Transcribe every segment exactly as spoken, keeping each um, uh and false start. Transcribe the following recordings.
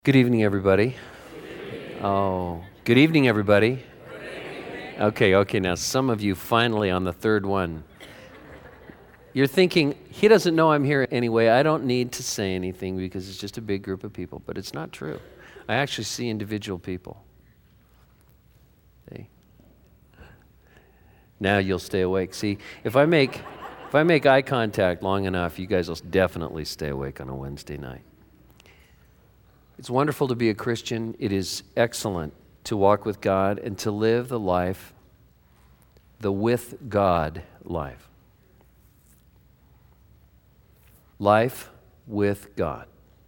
Good evening, everybody. Oh, good evening, everybody. Okay, okay, now some of you finally on the third one. You're thinking, he doesn't know I'm here anyway. I don't need to say anything because it's just a big group of people. But it's not true. I actually see individual people. See? Now you'll stay awake. See, if I make if I make eye contact long enough, you guys will definitely stay awake on a Wednesday night. It's wonderful to be a Christian. It is excellent to walk with God and to live the life, the with God life. Life with God.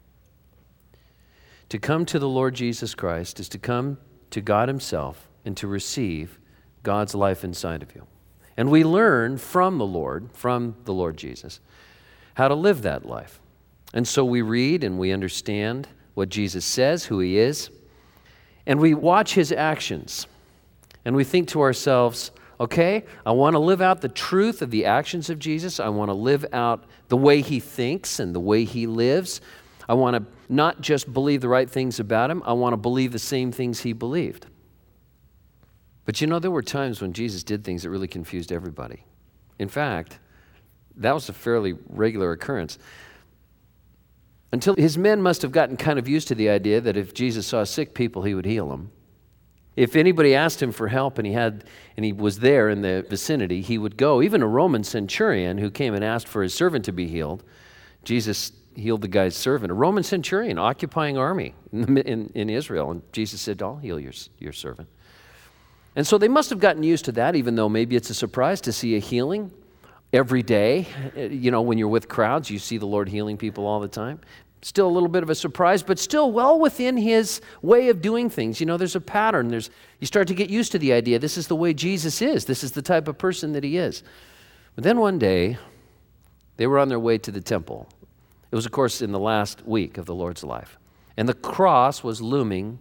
To come to the Lord Jesus Christ is to come to God Himself and to receive God's life inside of you. And we learn from the Lord, from the Lord Jesus, how to live that life. And so we read and we understand what Jesus says, who He is, and we watch His actions, and we think to ourselves, okay, I want to live out the truth of the actions of Jesus. I want to live out the way He thinks and the way He lives. I want to not just believe the right things about Him, I want to believe the same things He believed. But you know, there were times when Jesus did things that really confused everybody. In fact, that was a fairly regular occurrence. Until His men must have gotten kind of used to the idea that if Jesus saw sick people, He would heal them. If anybody asked Him for help and he had and he was there in the vicinity, He would go. Even a Roman centurion who came and asked for his servant to be healed, Jesus healed the guy's servant. A Roman centurion, occupying army in, in, in Israel, and Jesus said, I'll heal your, your servant. And so they must have gotten used to that, even though maybe it's a surprise to see a healing every day. You know, when you're with crowds, you see the Lord healing people all the time. Still a little bit of a surprise, but still well within His way of doing things. You know, there's a pattern. There's you start to get used to the idea, this is the way Jesus is. This is the type of person that He is. But then one day, they were on their way to the temple. It was, of course, in the last week of the Lord's life. And the cross was looming,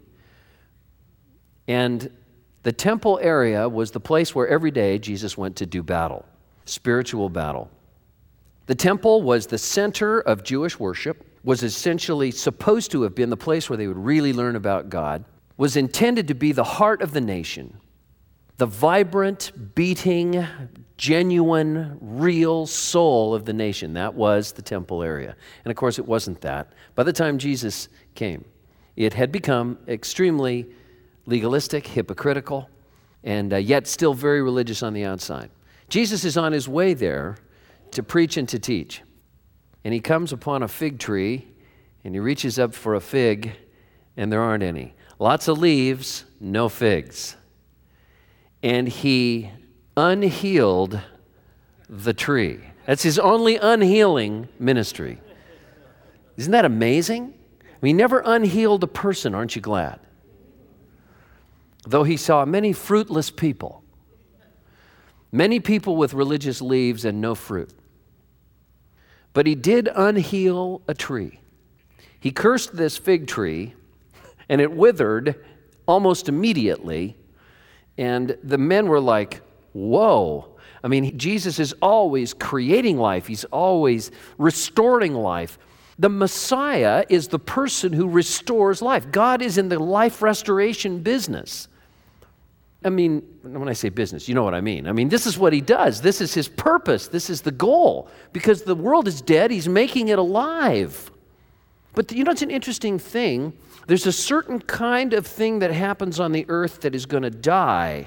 and the temple area was the place where every day Jesus went to do battle, spiritual battle. The temple was the center of Jewish worship, was essentially supposed to have been the place where they would really learn about God, was intended to be the heart of the nation, the vibrant, beating, genuine, real soul of the nation. That was the temple area. And of course, it wasn't that. By the time Jesus came, it had become extremely legalistic, hypocritical, and uh, yet still very religious on the outside. Jesus is on His way there to preach and to teach. And He comes upon a fig tree, and He reaches up for a fig, and there aren't any. Lots of leaves, no figs. And He unhealed the tree. That's His only unhealing ministry. Isn't that amazing? I mean, He never unhealed a person, aren't you glad? Though He saw many fruitless people, many people with religious leaves and no fruit. But He did unheal a tree. He cursed this fig tree, and it withered almost immediately. And the men were like, whoa. I mean, Jesus is always creating life. He's always restoring life. The Messiah is the person who restores life. God is in the life restoration business. I mean, when I say business, you know what I mean. I mean, this is what He does. This is His purpose. This is the goal. Because the world is dead, He's making it alive. But you know, it's an interesting thing. There's a certain kind of thing that happens on the earth that is going to die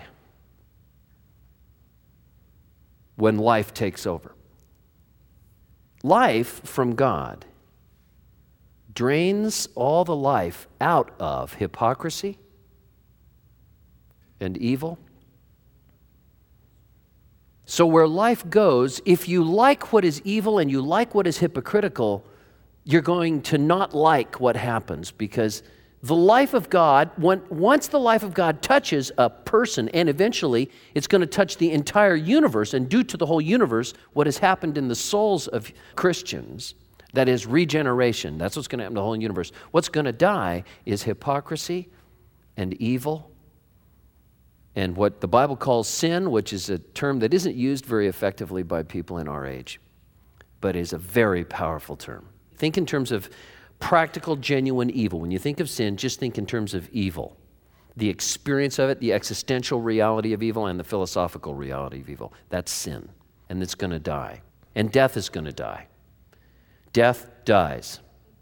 when life takes over. Life from God drains all the life out of hypocrisy and evil. So where life goes, if you like what is evil and you like what is hypocritical, you're going to not like what happens, because the life of God, when, once the life of God touches a person, and eventually it's going to touch the entire universe and do to the whole universe what has happened in the souls of Christians, that is regeneration. That's what's going to happen to the whole universe. What's going to die is hypocrisy and evil and what the Bible calls sin, which is a term that isn't used very effectively by people in our age, but is a very powerful term. Think in terms of practical, genuine evil. When you think of sin, just think in terms of evil. The experience of it, the existential reality of evil, and the philosophical reality of evil. That's sin. And it's going to die. And death is going to die. Death dies.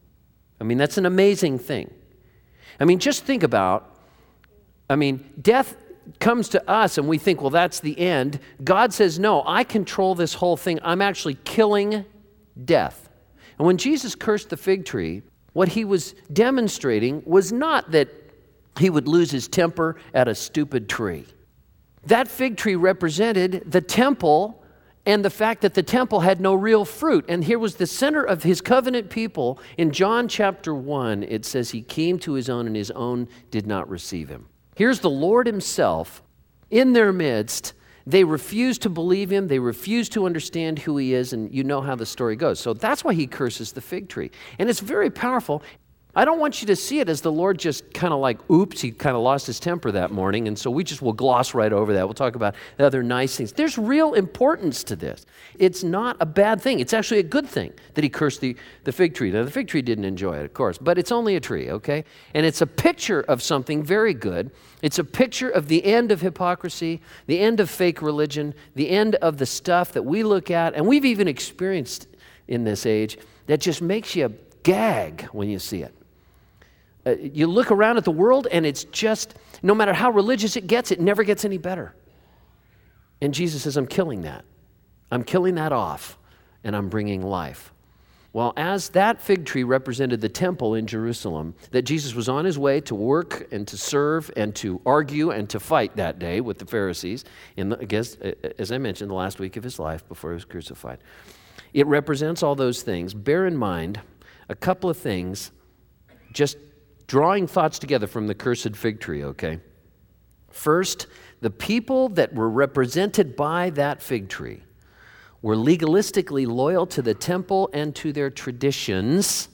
I mean, that's an amazing thing. I mean, just think about, I mean, death comes to us and we think, well, that's the end. God says, no, I control this whole thing. I'm actually killing death. And when Jesus cursed the fig tree, what he was demonstrating was not that he would lose his temper at a stupid tree. That fig tree represented the temple and the fact that the temple had no real fruit. And here was the center of his covenant people. In John chapter one, it says he came to his own and his own did not receive him. Here's the Lord himself in their midst. They refuse to believe him. They refuse to understand who he is. And you know how the story goes. So that's why he curses the fig tree. And it's very powerful. I don't want you to see it as the Lord just kind of like, oops, he kind of lost his temper that morning, and so we just will gloss right over that. We'll talk about the other nice things. There's real importance to this. It's not a bad thing. It's actually a good thing that he cursed the, the fig tree. Now, the fig tree didn't enjoy it, of course, but it's only a tree, okay? And it's a picture of something very good. It's a picture of the end of hypocrisy, the end of fake religion, the end of the stuff that we look at, and we've even experienced in this age, that just makes you gag when you see it. Uh, you look around at the world and it's just, no matter how religious it gets, it never gets any better. And Jesus says, I'm killing that. I'm killing that off and I'm bringing life. Well, as that fig tree represented the temple in Jerusalem, that Jesus was on his way to work and to serve and to argue and to fight that day with the Pharisees, in the, I guess, as I mentioned, the last week of his life before he was crucified. It represents all those things. Bear in mind a couple of things, just drawing thoughts together from the cursed fig tree, okay? First, the people that were represented by that fig tree were legalistically loyal to the temple and to their traditions,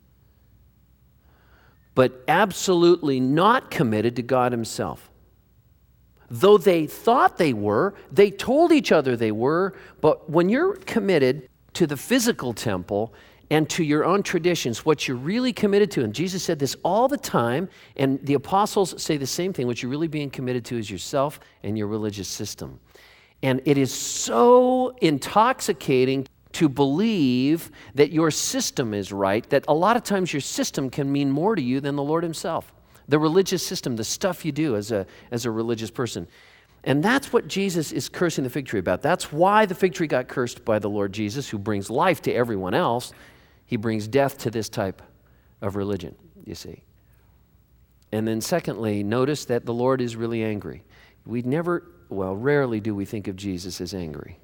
but absolutely not committed to God himself. Though they thought they were, they told each other they were, but when you're committed to the physical temple and to your own traditions, what you're really committed to, and Jesus said this all the time, and the apostles say the same thing, what you're really being committed to is yourself and your religious system. And it is so intoxicating to believe that your system is right, that a lot of times your system can mean more to you than the Lord himself. The religious system, the stuff you do as a, as a religious person. And that's what Jesus is cursing the fig tree about. That's why the fig tree got cursed by the Lord Jesus, who brings life to everyone else. He brings death to this type of religion, you see. And then secondly, notice that the Lord is really angry. We never, well, rarely do we think of Jesus as angry.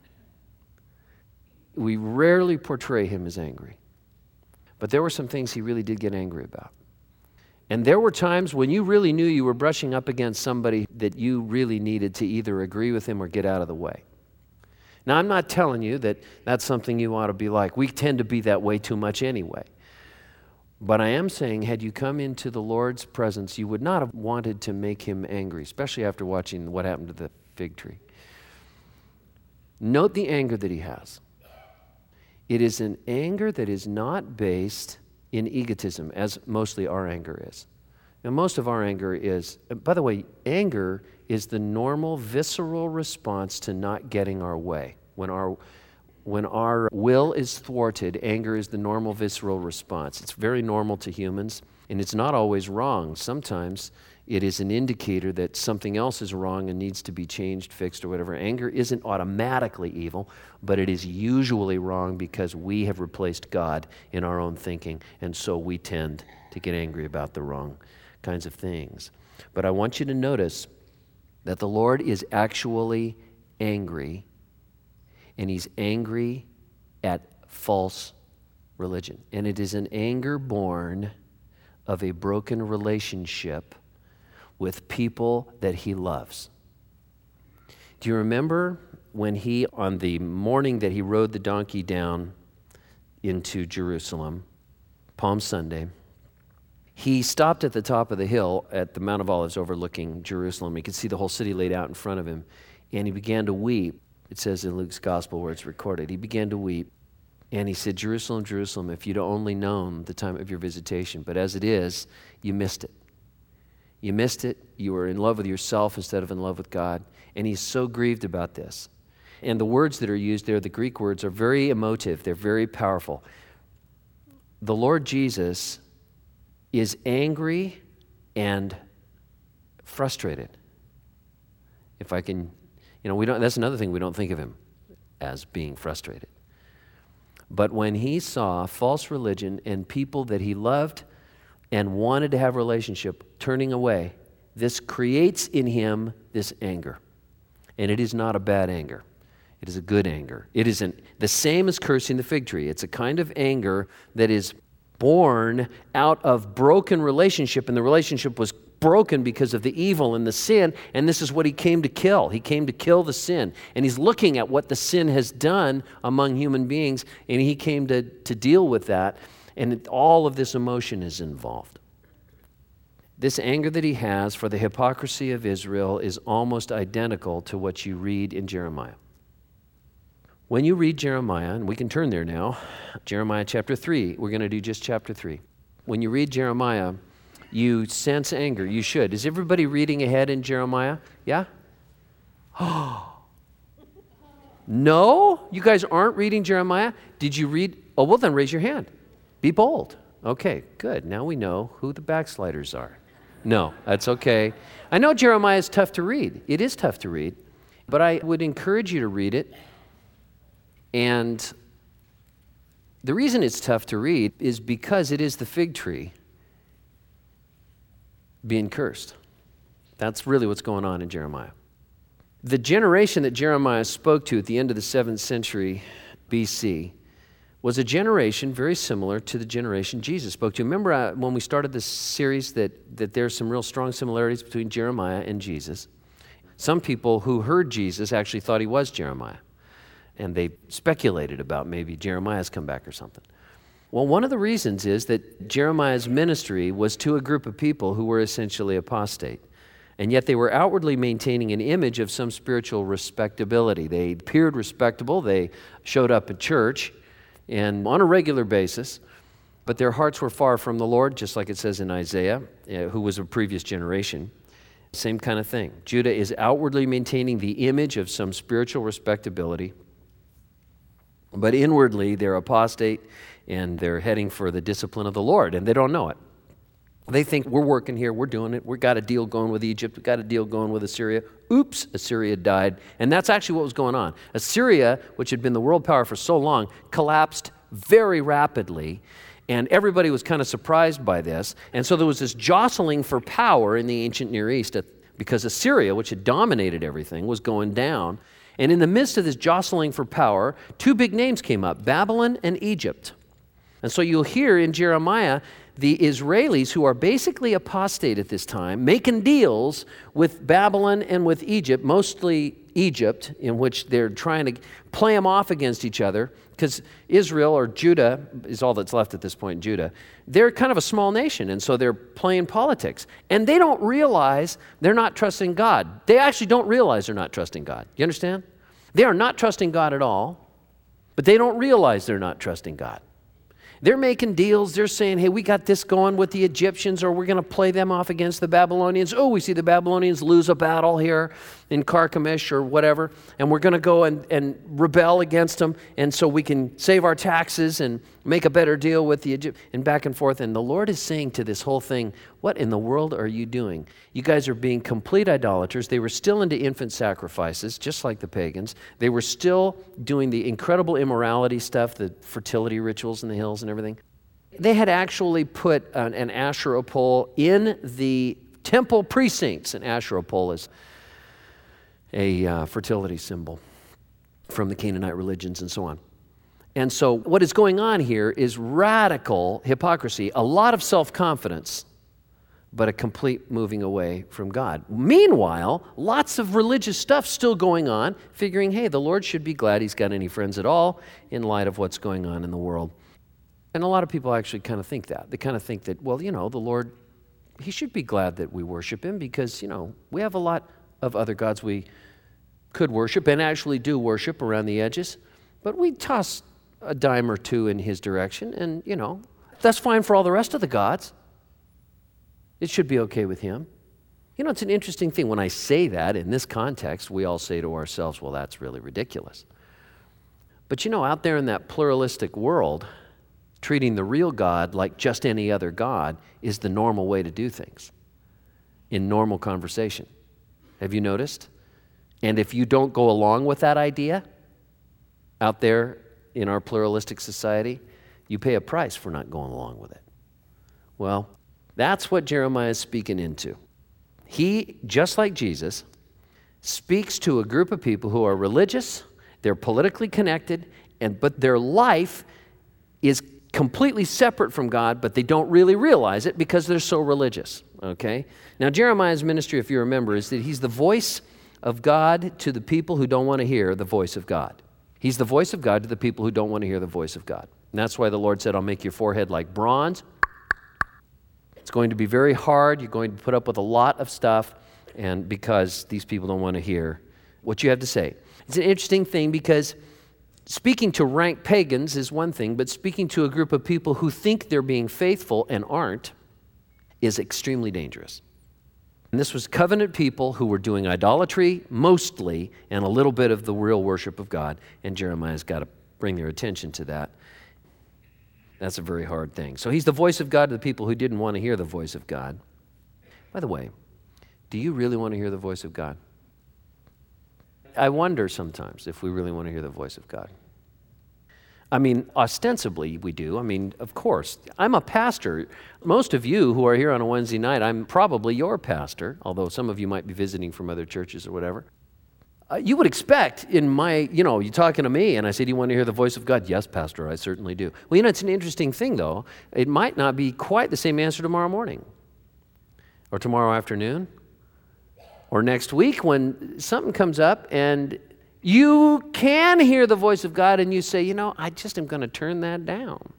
We rarely portray him as angry. But there were some things he really did get angry about. And there were times when you really knew you were brushing up against somebody that you really needed to either agree with him or get out of the way. Now, I'm not telling you that that's something you ought to be like. We tend to be that way too much anyway. But I am saying, had you come into the Lord's presence, you would not have wanted to make him angry, especially after watching what happened to the fig tree. Note the anger that he has. It is an anger that is not based in egotism, as mostly our anger is. Now, most of our anger is, by the way, anger is the normal visceral response to not getting our way. When our when our will is thwarted, anger is the normal visceral response. It's very normal to humans, and it's not always wrong. Sometimes it is an indicator that something else is wrong and needs to be changed, fixed, or whatever. Anger isn't automatically evil, but it is usually wrong because we have replaced God in our own thinking, and so we tend to get angry about the wrong kinds of things. But I want you to notice that the Lord is actually angry, and he's angry at false religion. And it is an anger born of a broken relationship with people that he loves. Do you remember when he, on the morning that he rode the donkey down into Jerusalem, Palm Sunday, he stopped at the top of the hill at the Mount of Olives overlooking Jerusalem. He could see the whole city laid out in front of him, and he began to weep. It says in Luke's gospel where it's recorded, he began to weep And he said, Jerusalem, Jerusalem, if you'd only known the time of your visitation. But as it is, you missed it. You missed it. You were in love with yourself instead of in love with God. And he's so grieved about this. And the words that are used there, the Greek words, are very emotive. They're very powerful. The Lord Jesus is angry and frustrated. If I can, you know, we don't, that's another thing, we don't think of him as being frustrated. But when he saw false religion and people that he loved and wanted to have a relationship turning away, this creates in him this anger. And it is not a bad anger. It is a good anger. It isn't the same as cursing the fig tree. It's a kind of anger that is born out of broken relationship, and the relationship was broken because of the evil and the sin, and this is what he came to kill. He came to kill the sin, and he's looking at what the sin has done among human beings, and he came to, to deal with that, and all of this emotion is involved. This anger that he has for the hypocrisy of Israel is almost identical to what you read in Jeremiah. When you read Jeremiah, and we can turn there now, Jeremiah chapter three, we're going to do just chapter three. When you read Jeremiah, you sense anger. You should. Is everybody reading ahead in Jeremiah? Yeah? No? You guys aren't reading Jeremiah? Did you read? Oh, well, then raise your hand. Be bold. Okay, good. Now we know who the backsliders are. No, that's okay. I know Jeremiah is tough to read. It is tough to read. But I would encourage you to read it. And the reason it's tough to read is because it is the fig tree being cursed. That's really what's going on in Jeremiah. The generation that Jeremiah spoke to at the end of the seventh century B C was a generation very similar to the generation Jesus spoke to. Remember uh, when we started this series that, that there's some real strong similarities between Jeremiah and Jesus? Some people who heard Jesus actually thought he was Jeremiah, and they speculated about maybe Jeremiah's come back or something. Well, one of the reasons is that Jeremiah's ministry was to a group of people who were essentially apostate. And yet they were outwardly maintaining an image of some spiritual respectability. They appeared respectable. They showed up at church and on a regular basis, but their hearts were far from the Lord, just like it says in Isaiah, who was a previous generation. Same kind of thing. Judah is outwardly maintaining the image of some spiritual respectability, but inwardly they're apostate and they're heading for the discipline of the Lord, and they don't know it. They think, we're working here, we're doing it, we've got a deal going with Egypt, we've got a deal going with Assyria. Oops, Assyria died. And that's actually what was going on. Assyria, which had been the world power for so long, collapsed very rapidly, and everybody was kind of surprised by this. And so there was this jostling for power in the ancient Near East because Assyria, which had dominated everything, was going down. And in the midst of this jostling for power, two big names came up, Babylon and Egypt. And so you'll hear in Jeremiah the Israelis, who are basically apostate at this time, making deals with Babylon and with Egypt, mostly Egypt, in which they're trying to play them off against each other, because Israel, or Judah, is all that's left at this point in Judah, they're kind of a small nation, and so they're playing politics. And they don't realize they're not trusting God. They actually don't realize they're not trusting God. You understand? They are not trusting God at all, but they don't realize they're not trusting God. They're making deals. They're saying, hey, we got this going with the Egyptians, or we're going to play them off against the Babylonians. Oh, we see the Babylonians lose a battle here in Carchemish or whatever, and we're going to go and, and rebel against them, and so we can save our taxes and make a better deal with the Egypt, and back and forth. And the Lord is saying to this whole thing, what in the world are you doing? You guys are being complete idolaters. They were still into infant sacrifices, just like the pagans. They were still doing the incredible immorality stuff, the fertility rituals in the hills and everything. They had actually put an, an Asherah pole in the temple precincts. An Asherah pole is a uh, fertility symbol from the Canaanite religions and so on. And so what is going on here is radical hypocrisy, a lot of self-confidence, but a complete moving away from God. Meanwhile, lots of religious stuff still going on, figuring, hey, the Lord should be glad he's got any friends at all in light of what's going on in the world. And a lot of people actually kind of think that. They kind of think that, well, you know, the Lord, he should be glad that we worship him because, you know, we have a lot of other gods we could worship and actually do worship around the edges, but we toss a dime or two in his direction, and, you know, that's fine for all the rest of the gods. It should be okay with him. You know, it's an interesting thing. When I say that in this context, we all say to ourselves, well, that's really ridiculous. But you know, out there in that pluralistic world, treating the real God like just any other God is the normal way to do things in normal conversation. Have you noticed? And if you don't go along with that idea out there in our pluralistic society, you pay a price for not going along with it. Well, that's what Jeremiah is speaking into. He, just like Jesus, speaks to a group of people who are religious, they're politically connected, and but their life is completely separate from God, but they don't really realize it because they're so religious, okay? Now, Jeremiah's ministry, if you remember, is that he's the voice of God to the people who don't want to hear the voice of God. He's the voice of God to the people who don't want to hear the voice of God. And that's why the Lord said, I'll make your forehead like bronze. It's going to be very hard. You're going to put up with a lot of stuff, and because these people don't want to hear what you have to say. It's an interesting thing because speaking to rank pagans is one thing, but speaking to a group of people who think they're being faithful and aren't is extremely dangerous. And this was covenant people who were doing idolatry mostly and a little bit of the real worship of God, and Jeremiah's got to bring their attention to that. That's a very hard thing. So he's the voice of God to the people who didn't want to hear the voice of God. By the way, do you really want to hear the voice of God? I wonder sometimes if we really want to hear the voice of God. I mean, ostensibly we do. I mean, of course. I'm a pastor. Most of you who are here on a Wednesday night, I'm probably your pastor, although some of you might be visiting from other churches or whatever. Uh, you would expect in my, you know, you're talking to me and I say, do you want to hear the voice of God? Yes, Pastor, I certainly do. Well, you know, it's an interesting thing, though. It might not be quite the same answer tomorrow morning or tomorrow afternoon or next week when something comes up and you can hear the voice of God and you say, you know, I just am going to turn that down.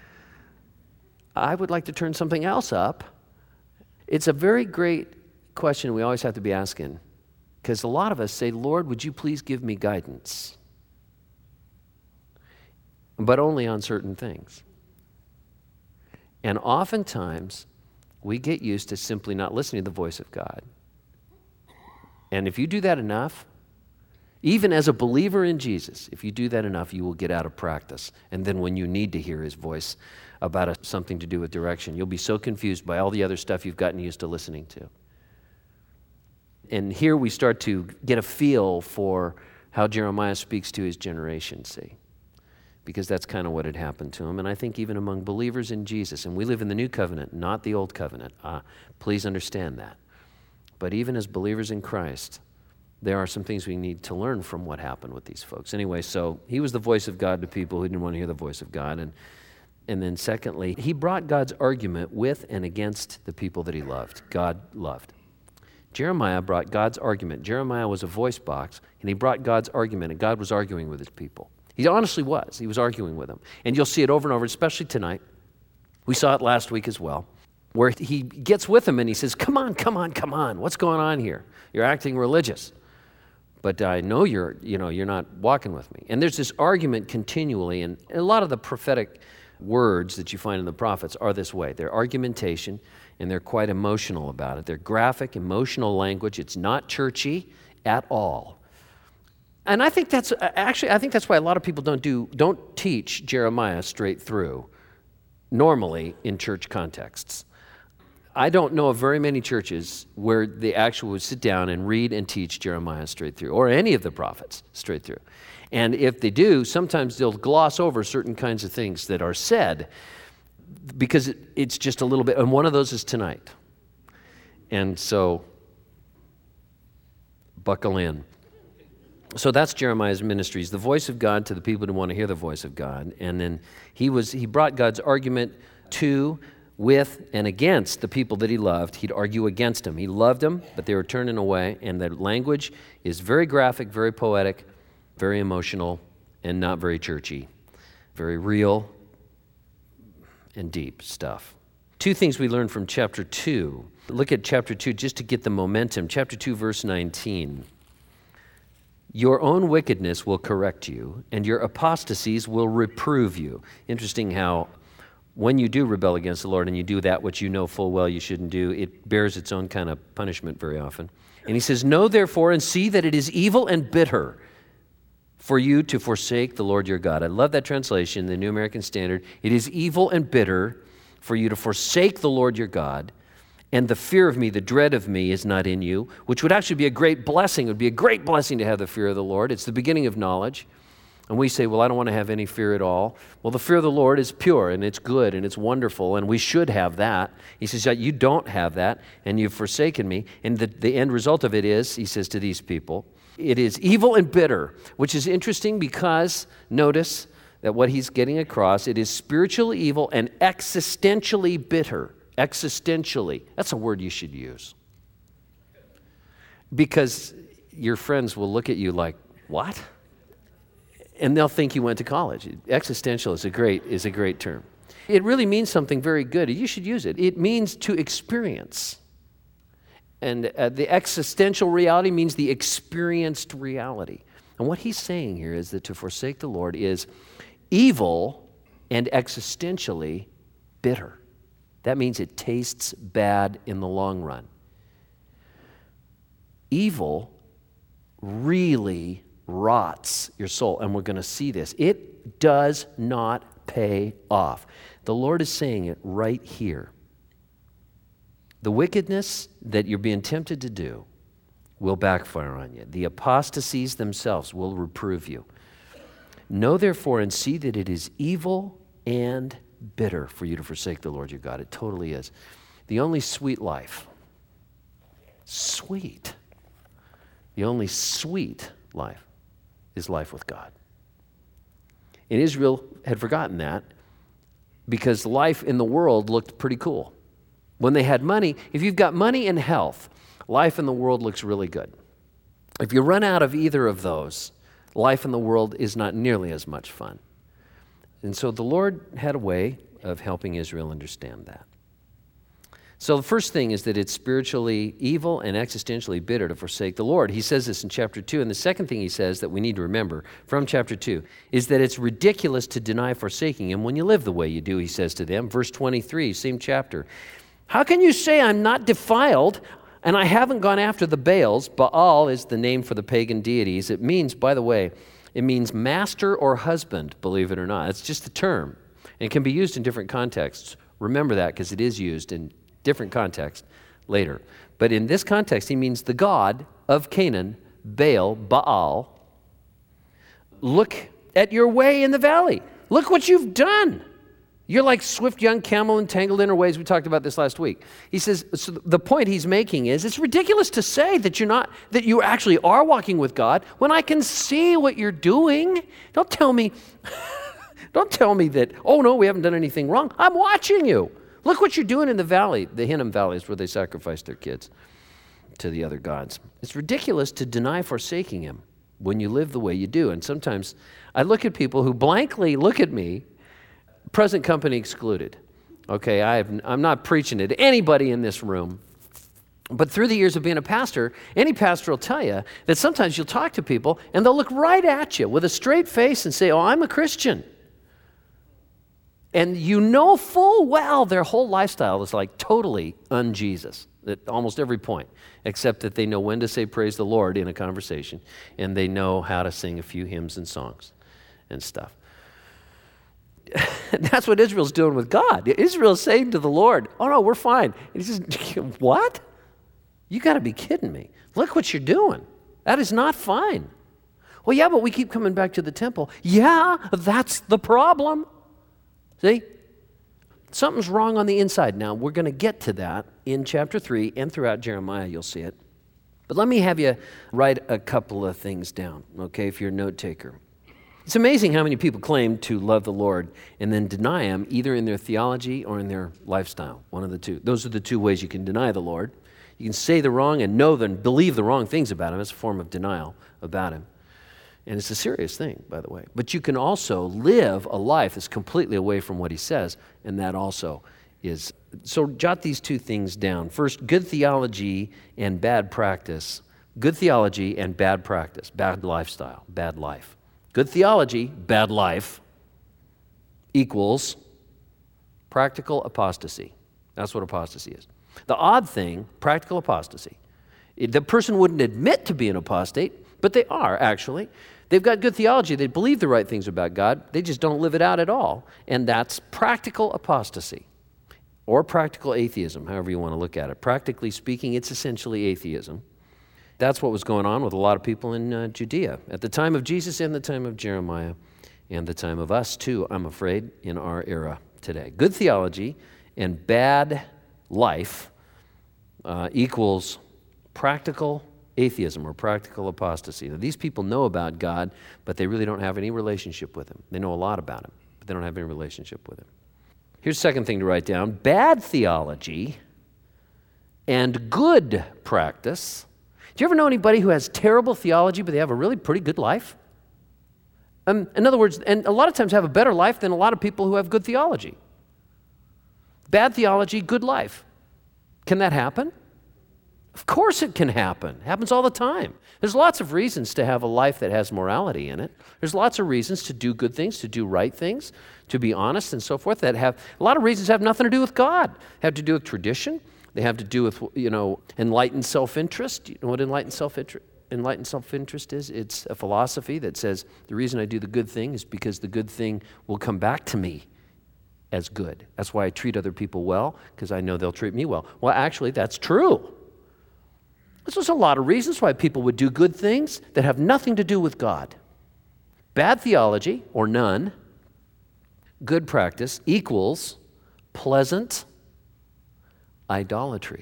I would like to turn something else up. It's a very great question we always have to be asking. Because a lot of us say, Lord, would you please give me guidance? But only on certain things. And oftentimes, we get used to simply not listening to the voice of God. And if you do that enough, even as a believer in Jesus, if you do that enough, you will get out of practice. And then when you need to hear his voice about a, something to do with direction, you'll be so confused by all the other stuff you've gotten used to listening to. And here we start to get a feel for how Jeremiah speaks to his generation, see? Because that's kind of what had happened to him. And I think even among believers in Jesus, and we live in the new covenant, not the old covenant. Uh, please understand that. But even as believers in Christ, there are some things we need to learn from what happened with these folks. Anyway, so he was the voice of God to people who didn't want to hear the voice of God. And, and then secondly, he brought God's argument with and against the people that he loved, God loved. Jeremiah brought God's argument. Jeremiah was a voice box, and he brought God's argument, and God was arguing with his people. He honestly was. He was arguing with them. And you'll see it over and over, especially tonight. We saw it last week as well, where he gets with them and he says, come on, come on, come on. What's going on here? You're acting religious. But I know you're, you know, you're not walking with me. And there's this argument continually, and a lot of the prophetic words that you find in the prophets are this way. They're argumentation, and they're quite emotional about it. They're graphic, emotional language. It's not churchy at all. And I think that's, actually, I think that's why a lot of people don't do, don't teach Jeremiah straight through, normally in church contexts. I don't know of very many churches where they actually would sit down and read and teach Jeremiah straight through, or any of the prophets straight through. And if they do, sometimes they'll gloss over certain kinds of things that are said because it, it's just a little bit, and one of those is tonight. And so, buckle in. So that's Jeremiah's ministry. He's the voice of God to the people who want to hear the voice of God. And then he was he brought God's argument to, with, and against the people that he loved. He'd argue against them. He loved them, but they were turning away. And the language is very graphic, very poetic, very emotional, and not very churchy. Very real and deep stuff. Two things we learned from chapter two. Look at chapter two just to get the momentum. Chapter two, verse nineteen. Your own wickedness will correct you, and your apostasies will reprove you. Interesting how when you do rebel against the Lord and you do that which you know full well you shouldn't do, it bears its own kind of punishment very often. And he says, know therefore and see that it is evil and bitter for you to forsake the Lord your God. I love that translation, the New American Standard. It is evil and bitter for you to forsake the Lord your God, and the fear of me, the dread of me, is not in you, which would actually be a great blessing. It would be a great blessing to have the fear of the Lord. It's the beginning of knowledge. And we say, well, I don't want to have any fear at all. Well, the fear of the Lord is pure, and it's good, and it's wonderful, and we should have that. He says, you don't have that, and you've forsaken me. And the, the end result of it is, he says to these people, it is evil and bitter, which is interesting because, notice that what he's getting across, it is spiritually evil and existentially bitter. Existentially. That's a word you should use. Because your friends will look at you like, what? And they'll think you went to college. Existential is a great, is a great term. It really means something very good. You should use it. It means to experience. And uh, the existential reality means the experienced reality. And what he's saying here is that to forsake the Lord is evil and existentially bitter. That means it tastes bad in the long run. Evil really rots your soul, and we're going to see this. It does not pay off. The Lord is saying it right here. The wickedness that you're being tempted to do will backfire on you. The apostasies themselves will reprove you. Know therefore and see that it is evil and bitter for you to forsake the Lord your God. It totally is. The only sweet life, sweet, the only sweet life is life with God. And Israel had forgotten that because life in the world looked pretty cool. When they had money, if you've got money and health, life in the world looks really good. If you run out of either of those, life in the world is not nearly as much fun. And so the Lord had a way of helping Israel understand that. So the first thing is that it's spiritually evil and existentially bitter to forsake the Lord. He says this in chapter two. And the second thing he says that we need to remember from chapter two is that it's ridiculous to deny forsaking him when you live the way you do, he says to them. Verse twenty-three, same chapter. How can you say I'm not defiled and I haven't gone after the Baals? Baal is the name for the pagan deities. It means, by the way, it means master or husband, believe it or not. It's just a term. And it can be used in different contexts. Remember that because it is used in different contexts later. But in this context, he means the god of Canaan, Baal, Baal. Look at your way in the valley. Look what you've done. You're like swift young camel entangled in her ways. We talked about this last week. He says, so the point he's making is it's ridiculous to say that you're not, that you actually are walking with God when I can see what you're doing. Don't tell me, don't tell me that, oh no, we haven't done anything wrong. I'm watching you. Look what you're doing in the valley. The Hinnom Valley is where they sacrifice their kids to the other gods. It's ridiculous to deny forsaking him when you live the way you do. And sometimes I look at people who blankly look at me, present company excluded. Okay, I have, I'm not preaching it to anybody in this room. But through the years of being a pastor, any pastor will tell you that sometimes you'll talk to people and they'll look right at you with a straight face and say, oh, I'm a Christian. And you know full well their whole lifestyle is like totally un-Jesus at almost every point, except that they know when to say praise the Lord in a conversation and they know how to sing a few hymns and songs and stuff. That's what Israel's doing with God. Israel's saying to the Lord, oh no, we're fine. And he says, what? You got to be kidding me. Look what you're doing. That is not fine. Well, yeah, but we keep coming back to the temple. Yeah, that's the problem. See? Something's wrong on the inside. Now, we're going to get to that in chapter three and throughout Jeremiah, you'll see it. But let me have you write a couple of things down, okay, if you're a note taker. It's amazing how many people claim to love the Lord and then deny him either in their theology or in their lifestyle, one of the two. Those are the two ways you can deny the Lord. You can say the wrong and know and believe the wrong things about him. It's a form of denial about him. And it's a serious thing, by the way. But you can also live a life that's completely away from what he says, and that also is. So jot these two things down. First, good theology and bad practice Good theology and bad practice, bad lifestyle, bad life. Good theology, bad life equals practical apostasy. That's what apostasy is. The odd thing, practical apostasy, the person wouldn't admit to be an apostate, but they are actually. They've got good theology. They believe the right things about God. They just don't live it out at all. And that's practical apostasy or practical atheism, however you want to look at it. Practically speaking, it's essentially atheism. That's what was going on with a lot of people in uh, Judea at the time of Jesus and the time of Jeremiah and the time of us too, I'm afraid, in our era today. Good theology and bad life uh, equals practical atheism or practical apostasy. Now, these people know about God, but they really don't have any relationship with him. They know a lot about him, but they don't have any relationship with him. Here's the second thing to write down. Bad theology and good practice. Do you ever know anybody who has terrible theology, but they have a really pretty good life? Um, in other words, and a lot of times have a better life than a lot of people who have good theology. Bad theology, good life. Can that happen? Of course it can happen. It happens all the time. There's lots of reasons to have a life that has morality in it. There's lots of reasons to do good things, to do right things, to be honest and so forth, that have, a lot of reasons have nothing to do with God. Have to do with tradition. They have to do with, you know, enlightened self-interest. You know what enlightened self-interest enlightened self-interest is? It's a philosophy that says the reason I do the good thing is because the good thing will come back to me as good. That's why I treat other people well, because I know they'll treat me well. Well, actually, that's true. There's a lot of reasons why people would do good things that have nothing to do with God. Bad theology, or none, good practice equals pleasant idolatry.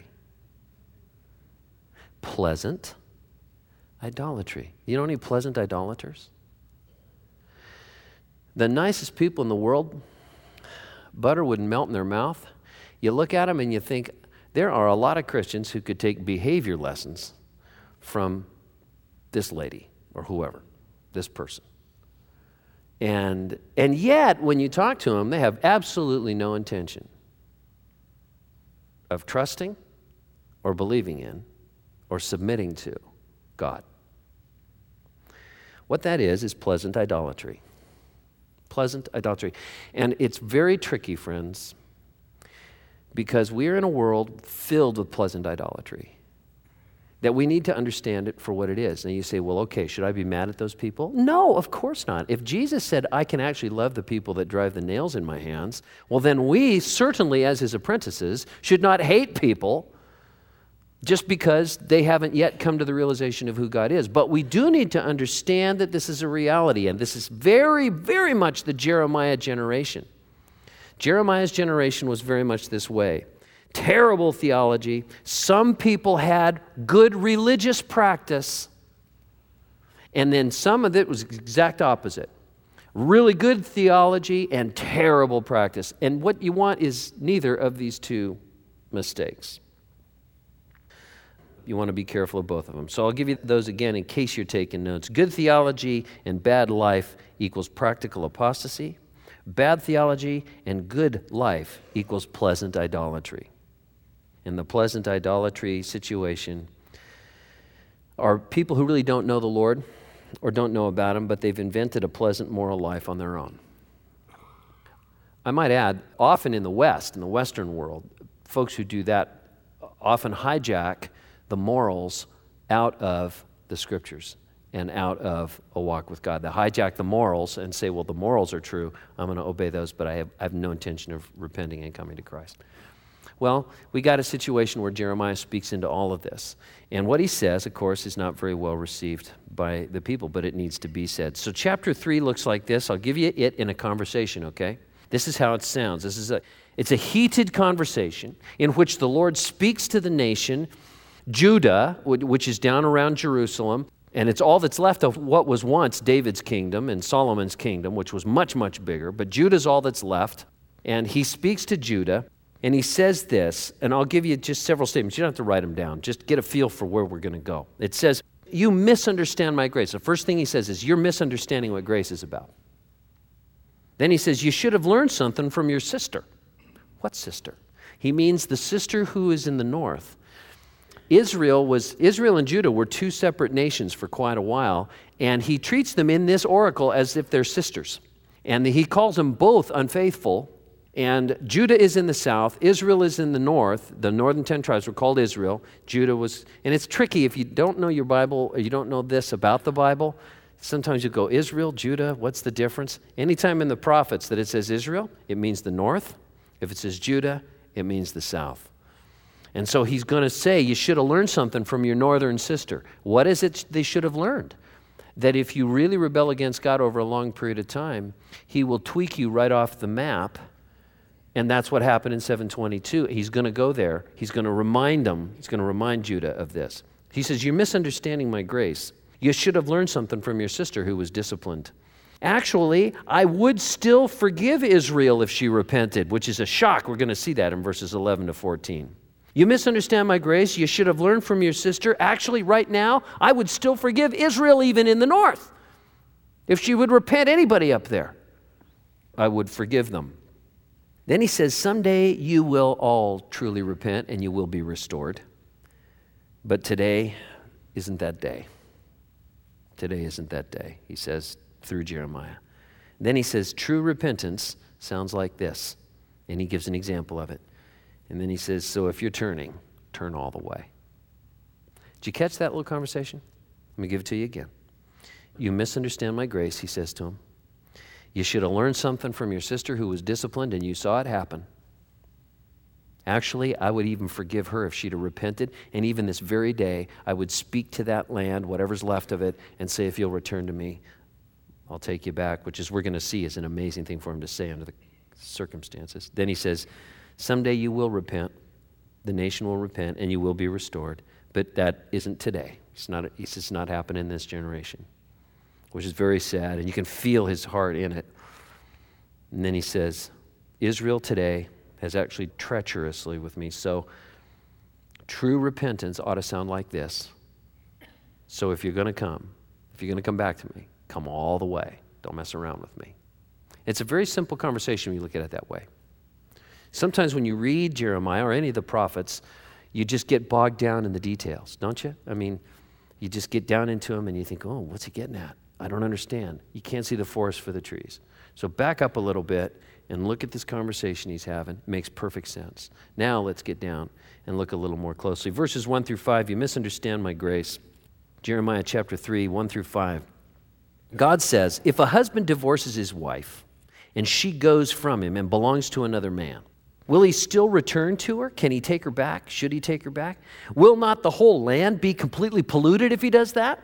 Pleasant idolatry. You know any pleasant idolaters? The nicest people in the world, butter wouldn't melt in their mouth. You look at them and you think, there are a lot of Christians who could take behavior lessons from this lady or whoever, this person. And, and yet, when you talk to them, they have absolutely no intention of trusting or believing in or submitting to God. What that is, is pleasant idolatry. Pleasant idolatry. And it's very tricky, friends, because we are in a world filled with pleasant idolatry, that we need to understand it for what it is. And you say, well, okay, should I be mad at those people? No, of course not. If Jesus said, I can actually love the people that drive the nails in my hands, well, then we certainly, as his apprentices, should not hate people just because they haven't yet come to the realization of who God is. But we do need to understand that this is a reality, and this is very, very much the Jeremiah generation. Jeremiah's generation was very much this way. Terrible theology. Some people had good religious practice, and then some of it was exact opposite. Really good theology and terrible practice. And what you want is neither of these two mistakes. You want to be careful of both of them. So I'll give you those again in case you're taking notes. Good theology and bad life equals practical apostasy. Bad theology and good life equals pleasant idolatry. In the pleasant idolatry situation are people who really don't know the Lord or don't know about him, but they've invented a pleasant moral life on their own. I might add, often in the West, in the Western world, folks who do that often hijack the morals out of the Scriptures and out of a walk with God. They hijack the morals and say, well, the morals are true. I'm going to obey those, but I have, I have no intention of repenting and coming to Christ. Well, we got a situation where Jeremiah speaks into all of this. And what he says, of course, is not very well received by the people, but it needs to be said. So chapter three looks like this. I'll give you it in a conversation, okay? This is how it sounds. This is a, it's a heated conversation in which the Lord speaks to the nation, Judah, which is down around Jerusalem, and it's all that's left of what was once David's kingdom and Solomon's kingdom, which was much, much bigger, but Judah's all that's left. And he speaks to Judah, and he says this, and I'll give you just several statements. You don't have to write them down. Just get a feel for where we're going to go. It says, you misunderstand my grace. The first thing he says is, you're misunderstanding what grace is about. Then he says, you should have learned something from your sister. What sister? He means the sister who is in the north. Israel was Israel and Judah were two separate nations for quite a while, and he treats them in this oracle as if they're sisters. And he calls them both unfaithful. And Judah is in the south, Israel is in the north. The northern ten tribes were called Israel. Judah was, and it's tricky if you don't know your Bible or you don't know this about the Bible. Sometimes you go, Israel, Judah, what's the difference? Anytime in the prophets that it says Israel, it means the north. If it says Judah, it means the south. And so he's going to say, you should have learned something from your northern sister. What is it they should have learned? That if you really rebel against God over a long period of time, he will tweak you right off the map. And that's what happened in seven twenty-two. He's going to go there. He's going to remind them. He's going to remind Judah of this. He says, you're misunderstanding my grace. You should have learned something from your sister who was disciplined. Actually, I would still forgive Israel if she repented, which is a shock. We're going to see that in verses eleven to fourteen. You misunderstand my grace. You should have learned from your sister. Actually, right now, I would still forgive Israel even in the north. If she would repent, anybody up there, I would forgive them. Then he says, someday you will all truly repent and you will be restored. But today isn't that day. Today isn't that day, he says through Jeremiah. Then he says, true repentance sounds like this. And he gives an example of it. And then he says, so if you're turning, turn all the way. Did you catch that little conversation? Let me give it to you again. You misunderstand my grace, he says to him. You should have learned something from your sister who was disciplined and you saw it happen. Actually, I would even forgive her if she'd have repented. And even this very day, I would speak to that land, whatever's left of it, and say, if you'll return to me, I'll take you back, which is, we're going to see, is an amazing thing for him to say under the circumstances. Then he says, someday you will repent, the nation will repent, and you will be restored. But that isn't today. It's not, it's not happening in this generation, which is very sad, and you can feel his heart in it. And then he says, Israel today has actually treacherously with me. So true repentance ought to sound like this. So if you're going to come, if you're going to come back to me, come all the way. Don't mess around with me. It's a very simple conversation when you look at it that way. Sometimes when you read Jeremiah or any of the prophets, you just get bogged down in the details, don't you? I mean, you just get down into them and you think, oh, what's he getting at? I don't understand. You can't see the forest for the trees. So back up a little bit and look at this conversation he's having. It makes perfect sense. Now let's get down and look a little more closely. Verses one through five, you misunderstand my grace. Jeremiah chapter three, one through five. God says, if a husband divorces his wife and she goes from him and belongs to another man, will he still return to her? Can he take her back? Should he take her back? Will not the whole land be completely polluted if he does that?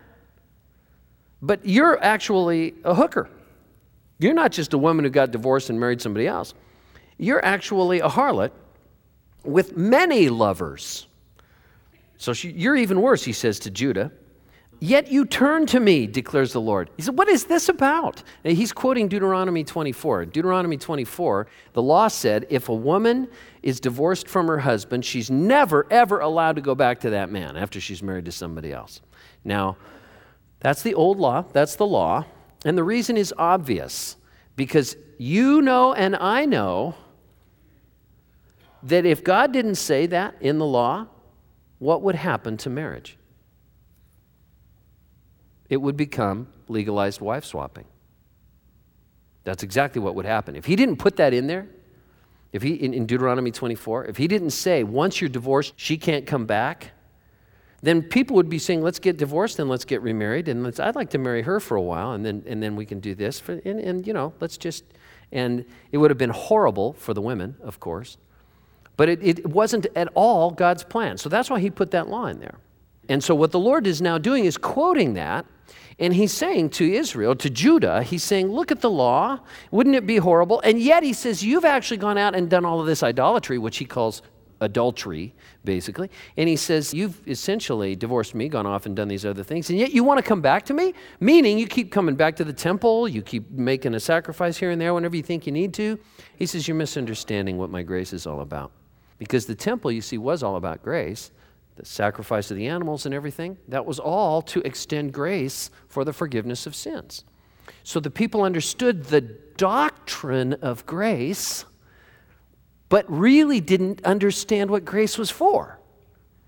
But you're actually a hooker. You're not just a woman who got divorced and married somebody else. You're actually a harlot with many lovers. So she, you're even worse, he says to Judah. Yet you turn to me, declares the Lord. He said, what is this about? And he's quoting Deuteronomy twenty-four. Deuteronomy twenty-four, the law said, if a woman is divorced from her husband, she's never, ever allowed to go back to that man after she's married to somebody else. Now, that's the old law. That's the law. And the reason is obvious, because you know and I know that if God didn't say that in the law, what would happen to marriage? It would become legalized wife swapping. That's exactly what would happen. If he didn't put that in there, if he in, in Deuteronomy twenty-four, if he didn't say, once you're divorced, she can't come back, then people would be saying, let's get divorced and let's get remarried, and let's, I'd like to marry her for a while, and then and then we can do this, for, and, and you know, let's just, and it would have been horrible for the women, of course, but it, it wasn't at all God's plan. So that's why he put that law in there. And so what the Lord is now doing is quoting that, and he's saying to Israel, to Judah, he's saying, look at the law, wouldn't it be horrible? And yet he says, you've actually gone out and done all of this idolatry, which he calls adultery, basically. And he says, you've essentially divorced me, gone off and done these other things, and yet you want to come back to me? Meaning you keep coming back to the temple, you keep making a sacrifice here and there whenever you think you need to. He says, you're misunderstanding what my grace is all about. Because the temple, you see, was all about grace. The sacrifice of the animals and everything, that was all to extend grace for the forgiveness of sins. So the people understood the doctrine of grace, but really didn't understand what grace was for.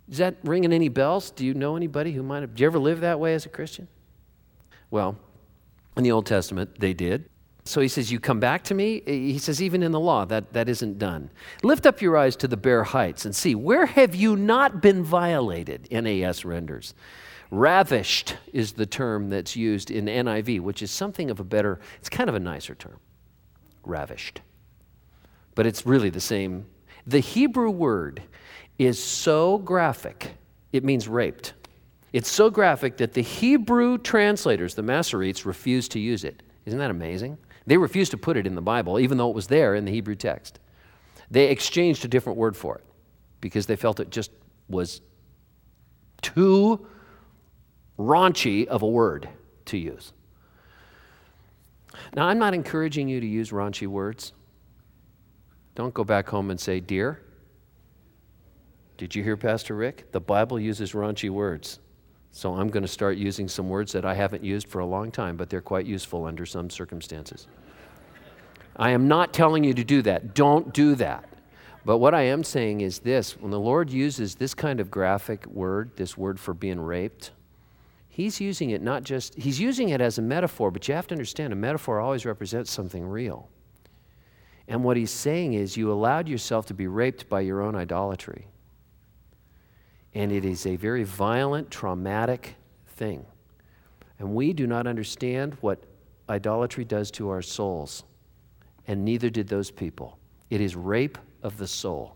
Is that ringing any bells? Do you know anybody who might have, did you ever live that way as a Christian? Well, in the Old Testament, they did. So he says, you come back to me? He says, even in the law, that, that isn't done. Lift up your eyes to the bare heights and see, where have you not been violated? N A S renders. Ravished is the term that's used in N I V, which is something of a better, it's kind of a nicer term. Ravished. But it's really the same. The Hebrew word is so graphic, it means raped. It's so graphic that the Hebrew translators, the Masoretes, refused to use it. Isn't that amazing? They refused to put it in the Bible, even though it was there in the Hebrew text. They exchanged a different word for it because they felt it just was too raunchy of a word to use. Now, I'm not encouraging you to use raunchy words. Don't go back home and say, dear, did you hear Pastor Rick? The Bible uses raunchy words. So I'm going to start using some words that I haven't used for a long time, but they're quite useful under some circumstances. I am not telling you to do that. Don't do that. But what I am saying is this. When the Lord uses this kind of graphic word, this word for being raped, He's using it not just, He's using it as a metaphor, but you have to understand a metaphor always represents something real. And what He's saying is you allowed yourself to be raped by your own idolatry. And it is a very violent, traumatic thing. And we do not understand what idolatry does to our souls. And neither did those people. It is rape of the soul.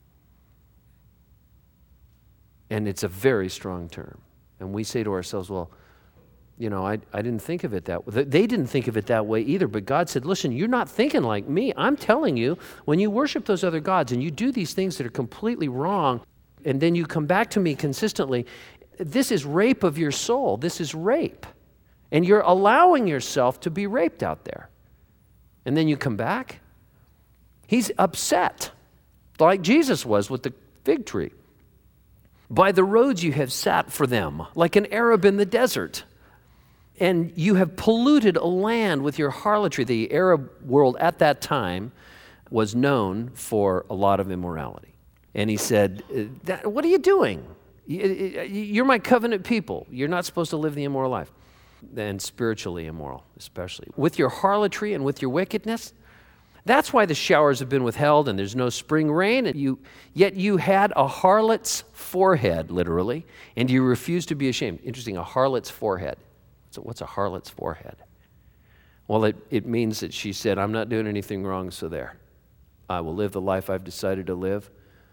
And it's a very strong term. And we say to ourselves, well, you know, I, I didn't think of it that way. They didn't think of it that way either. But God said, listen, you're not thinking like me. I'm telling you, when you worship those other gods and you do these things that are completely wrong, and then you come back to me consistently, this is rape of your soul. This is rape. And you're allowing yourself to be raped out there. And then you come back. He's upset, like Jesus was with the fig tree. By the roads you have sat for them, like an Arab in the desert. And you have polluted a land with your harlotry. The Arab world at that time was known for a lot of immorality. And he said, what are you doing? You're my covenant people. You're not supposed to live the immoral life. And spiritually immoral, especially. With your harlotry and with your wickedness. That's why the showers have been withheld and there's no spring rain. And you, yet you had a harlot's forehead, literally, and you refused to be ashamed. Interesting, a harlot's forehead. So what's a harlot's forehead? Well, it, it means that she said, I'm not doing anything wrong, so there. I will live the life I've decided to live.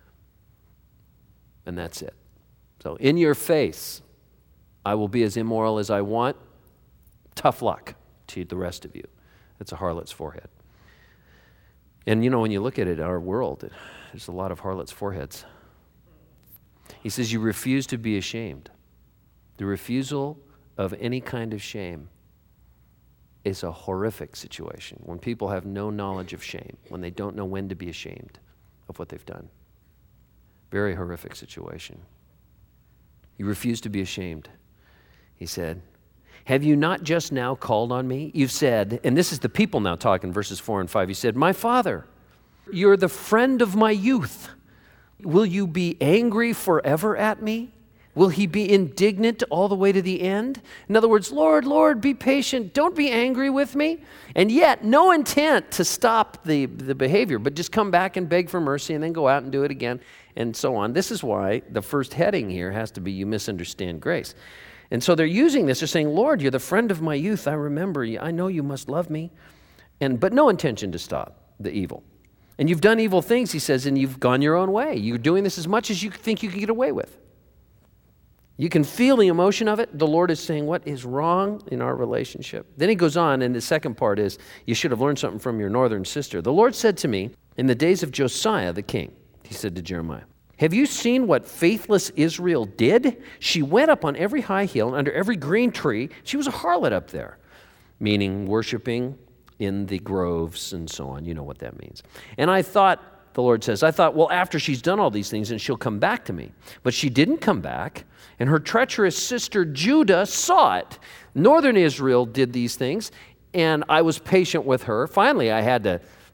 And that's it. So in your face, I will be as immoral as I want. Tough luck to the rest of you. That's a harlot's forehead. And you know, when you look at it, our world, there's a lot of harlots' foreheads. He says, you refuse to be ashamed. The refusal of any kind of shame is a horrific situation. When people have no knowledge of shame, when they don't know when to be ashamed of what they've done. Very horrific situation. You refuse to be ashamed. He said, have you not just now called on me? You've said, and this is the people now talking, verses four and five. He said, my Father, you're the friend of my youth. Will you be angry forever at me? Will he be indignant all the way to the end? In other words, Lord, Lord, be patient. Don't be angry with me. And yet, no intent to stop the, the behavior, but just come back and beg for mercy and then go out and do it again and so on. This is why the first heading here has to be you misunderstand grace. And so they're using this. They're saying, Lord, you're the friend of my youth. I remember you. I know you must love me. And but no intention to stop the evil. And you've done evil things, he says, and you've gone your own way. You're doing this as much as you think you can get away with. You can feel the emotion of it. The Lord is saying, what is wrong in our relationship? Then he goes on, and the second part is, you should have learned something from your northern sister. The Lord said to me, in the days of Josiah the king, he said to Jeremiah, have you seen what faithless Israel did? She went up on every high hill and under every green tree. She was a harlot up there, meaning worshiping in the groves and so on. You know what that means. And I thought, the Lord says, I thought, well, after she's done all these things, and she'll come back to me. But she didn't come back, and her treacherous sister Judah saw it. Northern Israel did these things, and I was patient with her. Finally, I had to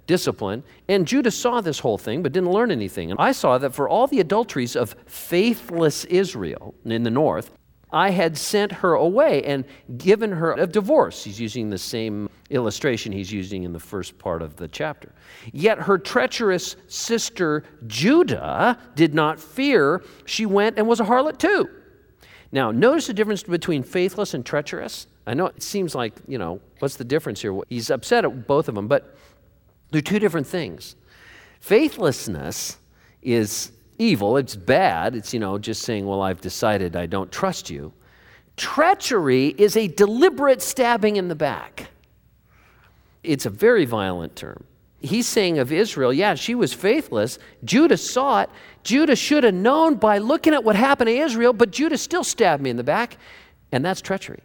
discipline. And Judah saw this whole thing but didn't learn anything. And I saw that for all the adulteries of faithless Israel in the north, I had sent her away and given her a divorce. He's using the same illustration he's using in the first part of the chapter. Yet her treacherous sister Judah did not fear. She went and was a harlot too. Now, notice the difference between faithless and treacherous. I know it seems like, you know, what's the difference here? He's upset at both of them, but they're two different things. Faithlessness is evil. It's bad. It's, you know, just saying, well, I've decided I don't trust you. Treachery is a deliberate stabbing in the back. It's a very violent term. He's saying of Israel, yeah, she was faithless. Judah saw it. Judah should have known by looking at what happened to Israel, but Judah still stabbed me in the back, and that's treachery.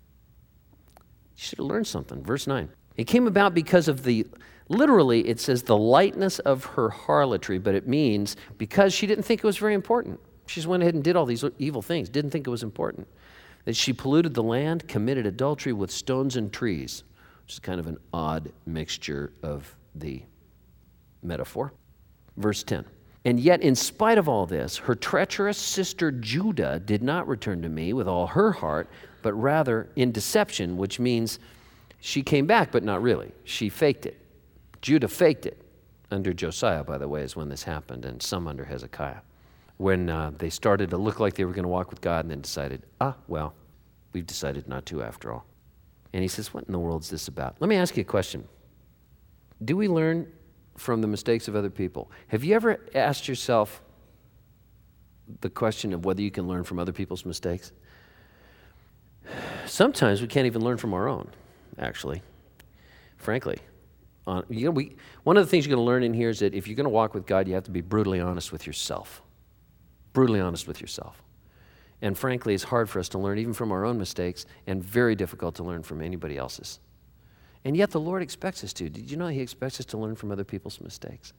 You should have learned something. Verse nine. It came about because of the, literally it says the lightness of her harlotry, but it means because she didn't think it was very important. She just went ahead and did all these evil things, didn't think it was important. That she polluted the land, committed adultery with stones and trees, which is kind of an odd mixture of the metaphor. Verse ten. And yet, in spite of all this, her treacherous sister Judah did not return to me with all her heart, but rather in deception, which means she came back, but not really. She faked it. Judah faked it. Under Josiah, by the way, is when this happened, and some under Hezekiah. When uh, they started to look like they were going to walk with God and then decided, ah, well, we've decided not to after all. And he says, what in the world is this about? Let me ask you a question. Do we learn from the mistakes of other people? Have you ever asked yourself the question of whether you can learn from other people's mistakes? Sometimes we can't even learn from our own, actually, frankly. Uh, you know, we, one of the things you're going to learn in here is that if you're going to walk with God, you have to be brutally honest with yourself. Brutally honest with yourself. And frankly, it's hard for us to learn even from our own mistakes and very difficult to learn from anybody else's. And yet the Lord expects us to. Did you know He expects us to learn from other people's mistakes?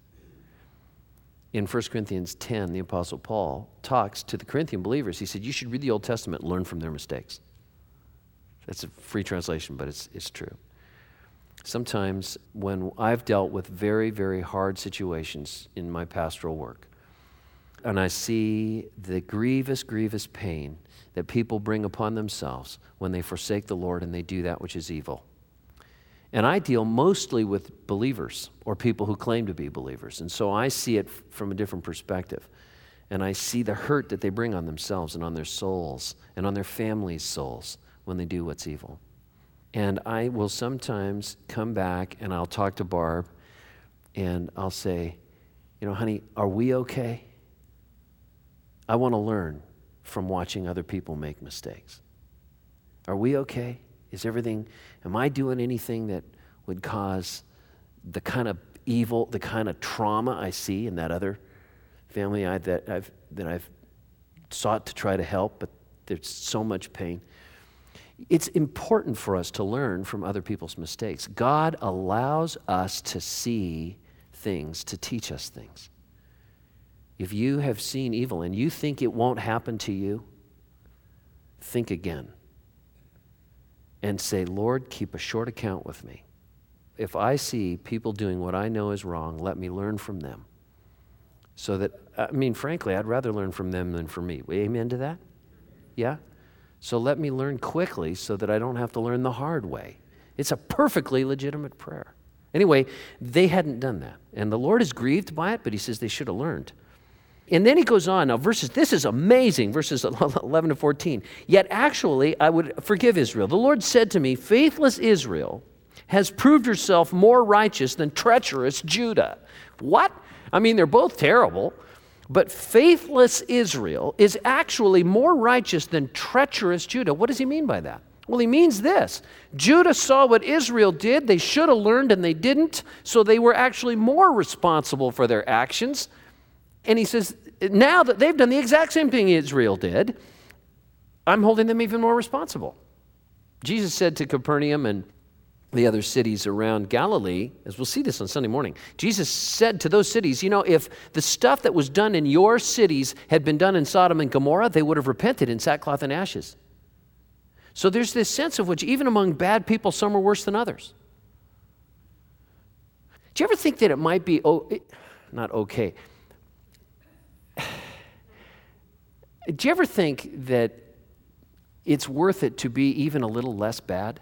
In First Corinthians ten, the Apostle Paul talks to the Corinthian believers. He said, you should read the Old Testament and learn from their mistakes. That's a free translation, but it's it's true. Sometimes when I've dealt with very, very hard situations in my pastoral work, and I see the grievous, grievous pain that people bring upon themselves when they forsake the Lord and they do that which is evil. And I deal mostly with believers or people who claim to be believers. And so I see it from a different perspective. And I see the hurt that they bring on themselves and on their souls and on their families' souls when they do what's evil. And I will sometimes come back and I'll talk to Barb and I'll say, you know, honey, are we okay? I want to learn from watching other people make mistakes. Are we okay? Is everything, am I doing anything that would cause the kind of evil, the kind of trauma I see in that other family I, that I've that I've sought to try to help, but there's so much pain? It's important for us to learn from other people's mistakes. God allows us to see things, to teach us things. If you have seen evil and you think it won't happen to you, think again. And say, Lord, keep a short account with me. If I see people doing what I know is wrong, let me learn from them. So that, I mean, frankly, I'd rather learn from them than from me. Amen to that? Yeah? So let me learn quickly so that I don't have to learn the hard way. It's a perfectly legitimate prayer. Anyway, they hadn't done that. And the Lord is grieved by it, but He says they should have learned. And then he goes on. Now, verses, this is amazing, verses eleven to fourteen. Yet actually, I would forgive Israel. The Lord said to me, faithless Israel has proved herself more righteous than treacherous Judah. What? I mean, they're both terrible, but faithless Israel is actually more righteous than treacherous Judah. What does he mean by that? Well, he means this. Judah saw what Israel did. They should have learned, and they didn't, so they were actually more responsible for their actions. And he says, now that they've done the exact same thing Israel did, I'm holding them even more responsible. Jesus said to Capernaum and the other cities around Galilee, as we'll see this on Sunday morning, Jesus said to those cities, you know, if the stuff that was done in your cities had been done in Sodom and Gomorrah, they would have repented in sackcloth and ashes. So there's this sense of which even among bad people, some are worse than others. Do you ever think that it might be, oh, it, not okay. Do you ever think that it's worth it to be even a little less bad?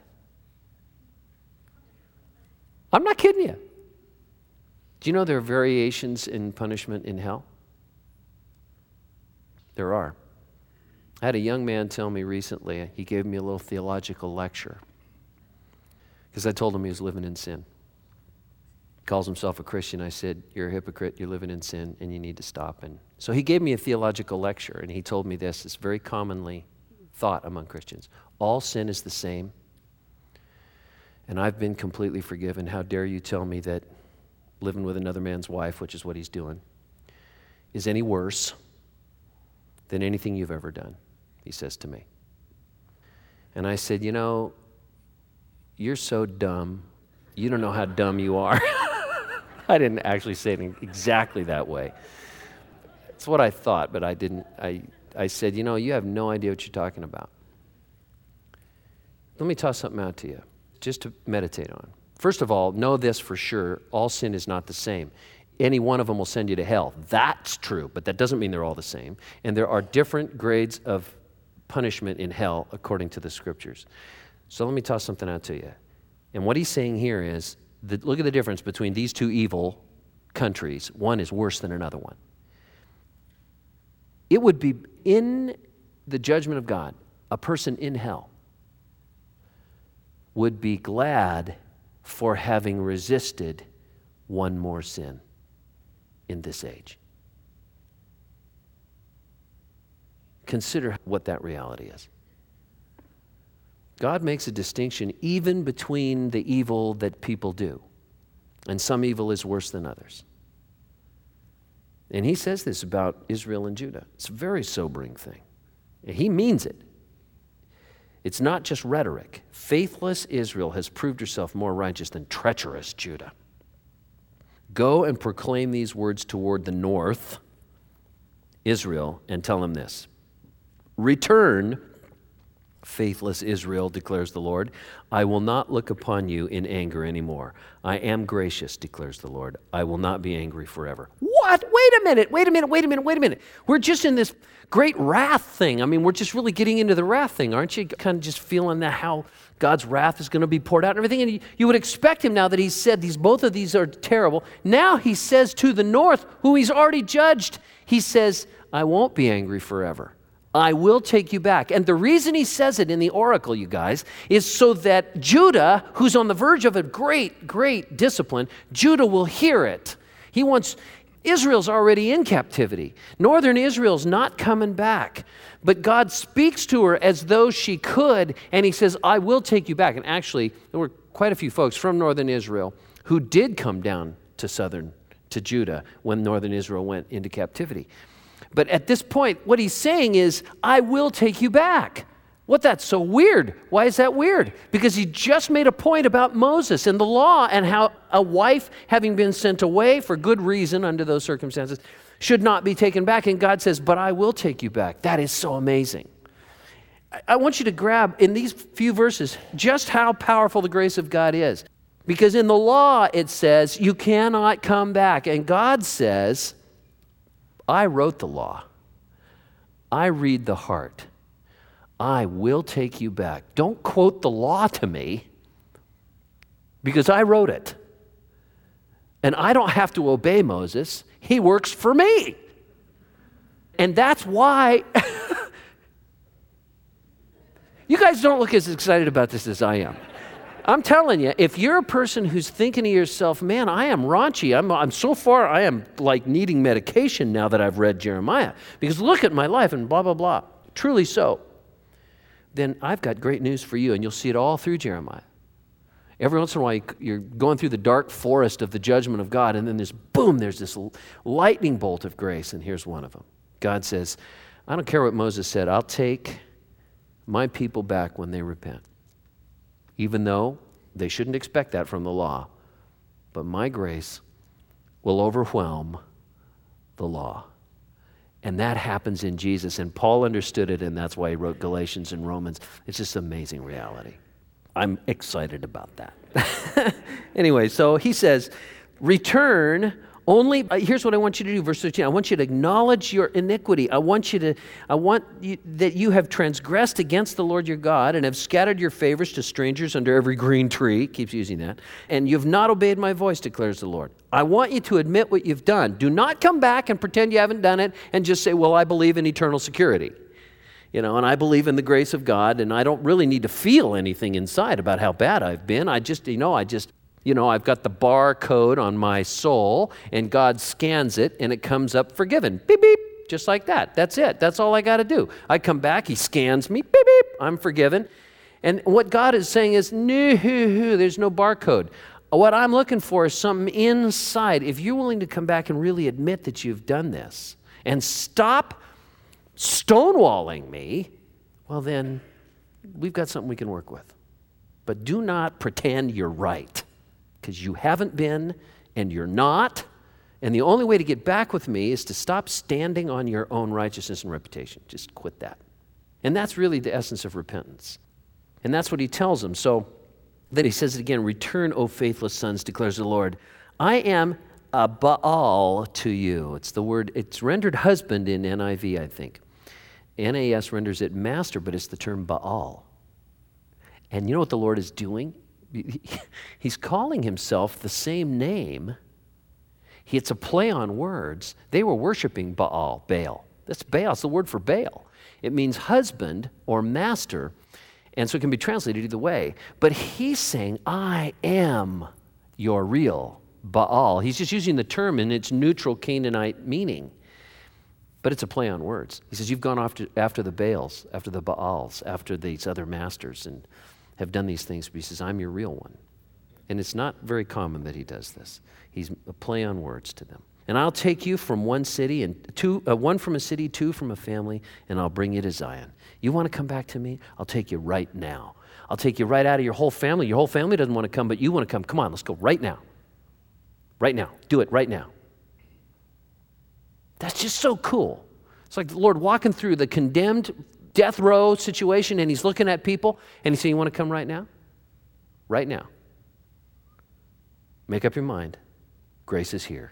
I'm not kidding you. Do you know there are variations in punishment in hell? There are. I had a young man tell me recently, he gave me a little theological lecture because I told him he was living in sin. He calls himself a Christian. I said, you're a hypocrite, you're living in sin, and you need to stop. And so he gave me a theological lecture, and he told me this. It's very commonly thought among Christians. All sin is the same, and I've been completely forgiven. How dare you tell me that living with another man's wife, which is what he's doing, is any worse than anything you've ever done, he says to me. And I said, you know, you're so dumb. You don't know how dumb you are. I didn't actually say it exactly that way. It's what I thought, but I didn't. I, I said, you know, you have no idea what you're talking about. Let me toss something out to you, just to meditate on. First of all, know this for sure, all sin is not the same. Any one of them will send you to hell. That's true, but that doesn't mean they're all the same. And there are different grades of punishment in hell according to the scriptures. So let me toss something out to you. And what he's saying here is, that look at the difference between these two evil countries. One is worse than another one. It would be in the judgment of God, a person in hell would be glad for having resisted one more sin in this age. Consider what that reality is. God makes a distinction even between the evil that people do, and some evil is worse than others. And he says this about Israel and Judah. It's a very sobering thing. He means it. It's not just rhetoric. Faithless Israel has proved herself more righteous than treacherous Judah. Go and proclaim these words toward the north, Israel, and tell them this. Return, faithless Israel, declares the Lord. I will not look upon you in anger anymore. I am gracious, declares the Lord. I will not be angry forever. What? Wait a minute, wait a minute, wait a minute, wait a minute. We're just in this great wrath thing. I mean, we're just really getting into the wrath thing, aren't you? Kind of just feeling that how God's wrath is going to be poured out and everything. And you, you would expect him now that he's said these, both of these are terrible. Now he says to the north, who he's already judged, he says, I won't be angry forever. I will take you back. And the reason he says it in the oracle, you guys, is so that Judah, who's on the verge of a great, great discipline, Judah will hear it. He wants, Israel's already in captivity. Northern Israel's not coming back. But God speaks to her as though she could, and he says, I will take you back. And actually, there were quite a few folks from northern Israel who did come down to southern, to Judah, when northern Israel went into captivity. But at this point, what he's saying is, I will take you back. What, that's so weird. Why is that weird? Because he just made a point about Moses and the law and how a wife, having been sent away for good reason under those circumstances, should not be taken back. And God says, but I will take you back. That is so amazing. I want you to grab in these few verses just how powerful the grace of God is. Because in the law, it says, you cannot come back. And God says, I wrote the law. I read the heart. I will take you back. Don't quote the law to me because I wrote it. And I don't have to obey Moses. He works for me. And that's why you guys don't look as excited about this as I am. I'm telling you, if you're a person who's thinking to yourself, man, I am raunchy. I'm, I'm so far, I am like needing medication now that I've read Jeremiah. Because look at my life and blah, blah, blah. Truly so. Then I've got great news for you, and you'll see it all through Jeremiah. Every once in a while, you're going through the dark forest of the judgment of God, and then there's, boom, there's this lightning bolt of grace, and here's one of them. God says, I don't care what Moses said. I'll take my people back when they repent. Even though they shouldn't expect that from the law. But my grace will overwhelm the law. And that happens in Jesus. And Paul understood it, and that's why he wrote Galatians and Romans. It's just amazing reality. I'm excited about that. Anyway, so he says, return only, uh, here's what I want you to do, verse thirteen. I want you to acknowledge your iniquity. I want you to, I want you, that you have transgressed against the Lord your God and have scattered your favors to strangers under every green tree. Keeps using that. And you've not obeyed my voice, declares the Lord. I want you to admit what you've done. Do not come back and pretend you haven't done it and just say, well, I believe in eternal security. You know, and I believe in the grace of God, and I don't really need to feel anything inside about how bad I've been. I just, you know, I just... You know, I've got the barcode on my soul, and God scans it, and it comes up forgiven. Beep, beep, just like that. That's it. That's all I got to do. I come back, he scans me, beep, beep, I'm forgiven. And what God is saying is, no, there's no barcode. What I'm looking for is something inside. If you're willing to come back and really admit that you've done this, and stop stonewalling me, well then, we've got something we can work with. But do not pretend you're right. Because you haven't been, and you're not, and the only way to get back with me is to stop standing on your own righteousness and reputation. Just quit that. And that's really the essence of repentance. And that's what he tells them. So then he says it again, return, O faithless sons, declares the Lord. I am a Baal to you. It's the word, it's rendered husband in N I V, I think. N A S renders it master, but it's the term Baal. And you know what the Lord is doing? He's calling himself the same name. It's a play on words. They were worshiping Baal, Baal. That's Baal. It's the word for Baal. It means husband or master, and so it can be translated either way. But he's saying, I am your real Baal. He's just using the term in its neutral Canaanite meaning. But it's a play on words. He says, you've gone after, after the Baals, after the Baals, after these other masters, and have done these things, but he says, I'm your real one. And it's not very common that he does this. He's a play on words to them. And I'll take you from one city, and two, uh, one from a city, two from a family, and I'll bring you to Zion. You want to come back to me? I'll take you right now. I'll take you right out of your whole family. Your whole family doesn't want to come, but you want to come. Come on, let's go right now. Right now. Do it right now. That's just so cool. It's like the Lord walking through the condemned death row situation, and he's looking at people, and he's saying, you want to come right now? Right now. Make up your mind. Grace is here.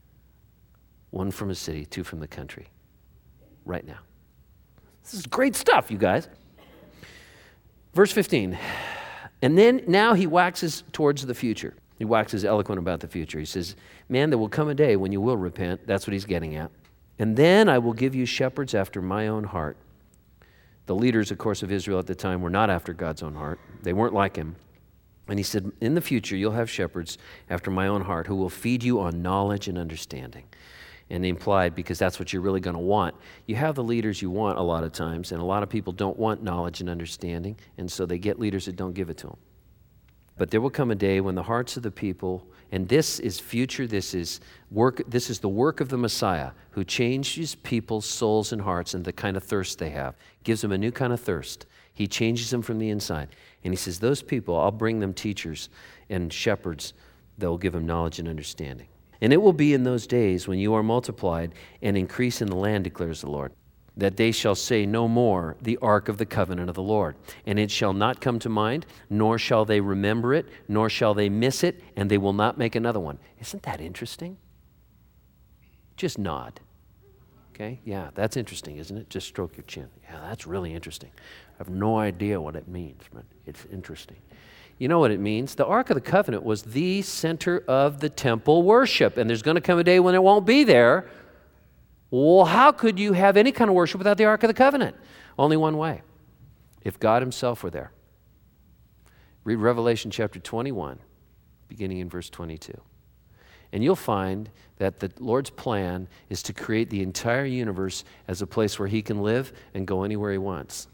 One from a city, two from the country. Right now. This is great stuff, you guys. Verse fifteen. And then now he waxes towards the future. He waxes eloquent about the future. He says, man, there will come a day when you will repent. That's what he's getting at. And then I will give you shepherds after my own heart. The leaders, of course, of Israel at the time were not after God's own heart. They weren't like him. And he said, in the future, you'll have shepherds after my own heart who will feed you on knowledge and understanding. And they implied, because that's what you're really going to want. You have the leaders you want a lot of times, and a lot of people don't want knowledge and understanding, and so they get leaders that don't give it to them. But there will come a day when the hearts of the people, and this is future, this is work, this is the work of the Messiah, who changes people's souls and hearts and the kind of thirst they have, gives them a new kind of thirst. He changes them from the inside. And he says, those people, I'll bring them teachers and shepherds that will give them knowledge and understanding. And it will be in those days when you are multiplied and increase in the land, declares the Lord, that they shall say no more, the ark of the covenant of the Lord. And it shall not come to mind, nor shall they remember it, nor shall they miss it, and they will not make another one. Isn't that interesting? Just nod. Okay? Yeah, that's interesting, isn't it? Just stroke your chin. Yeah, that's really interesting. I have no idea what it means, but it's interesting. You know what it means? The Ark of the Covenant was the center of the temple worship, and there's going to come a day when it won't be there. Well, how could you have any kind of worship without the Ark of the Covenant? Only one way. If God himself were there. Read Revelation chapter twenty-one, beginning in verse twenty-two. And you'll find that the Lord's plan is to create the entire universe as a place where he can live and go anywhere he wants.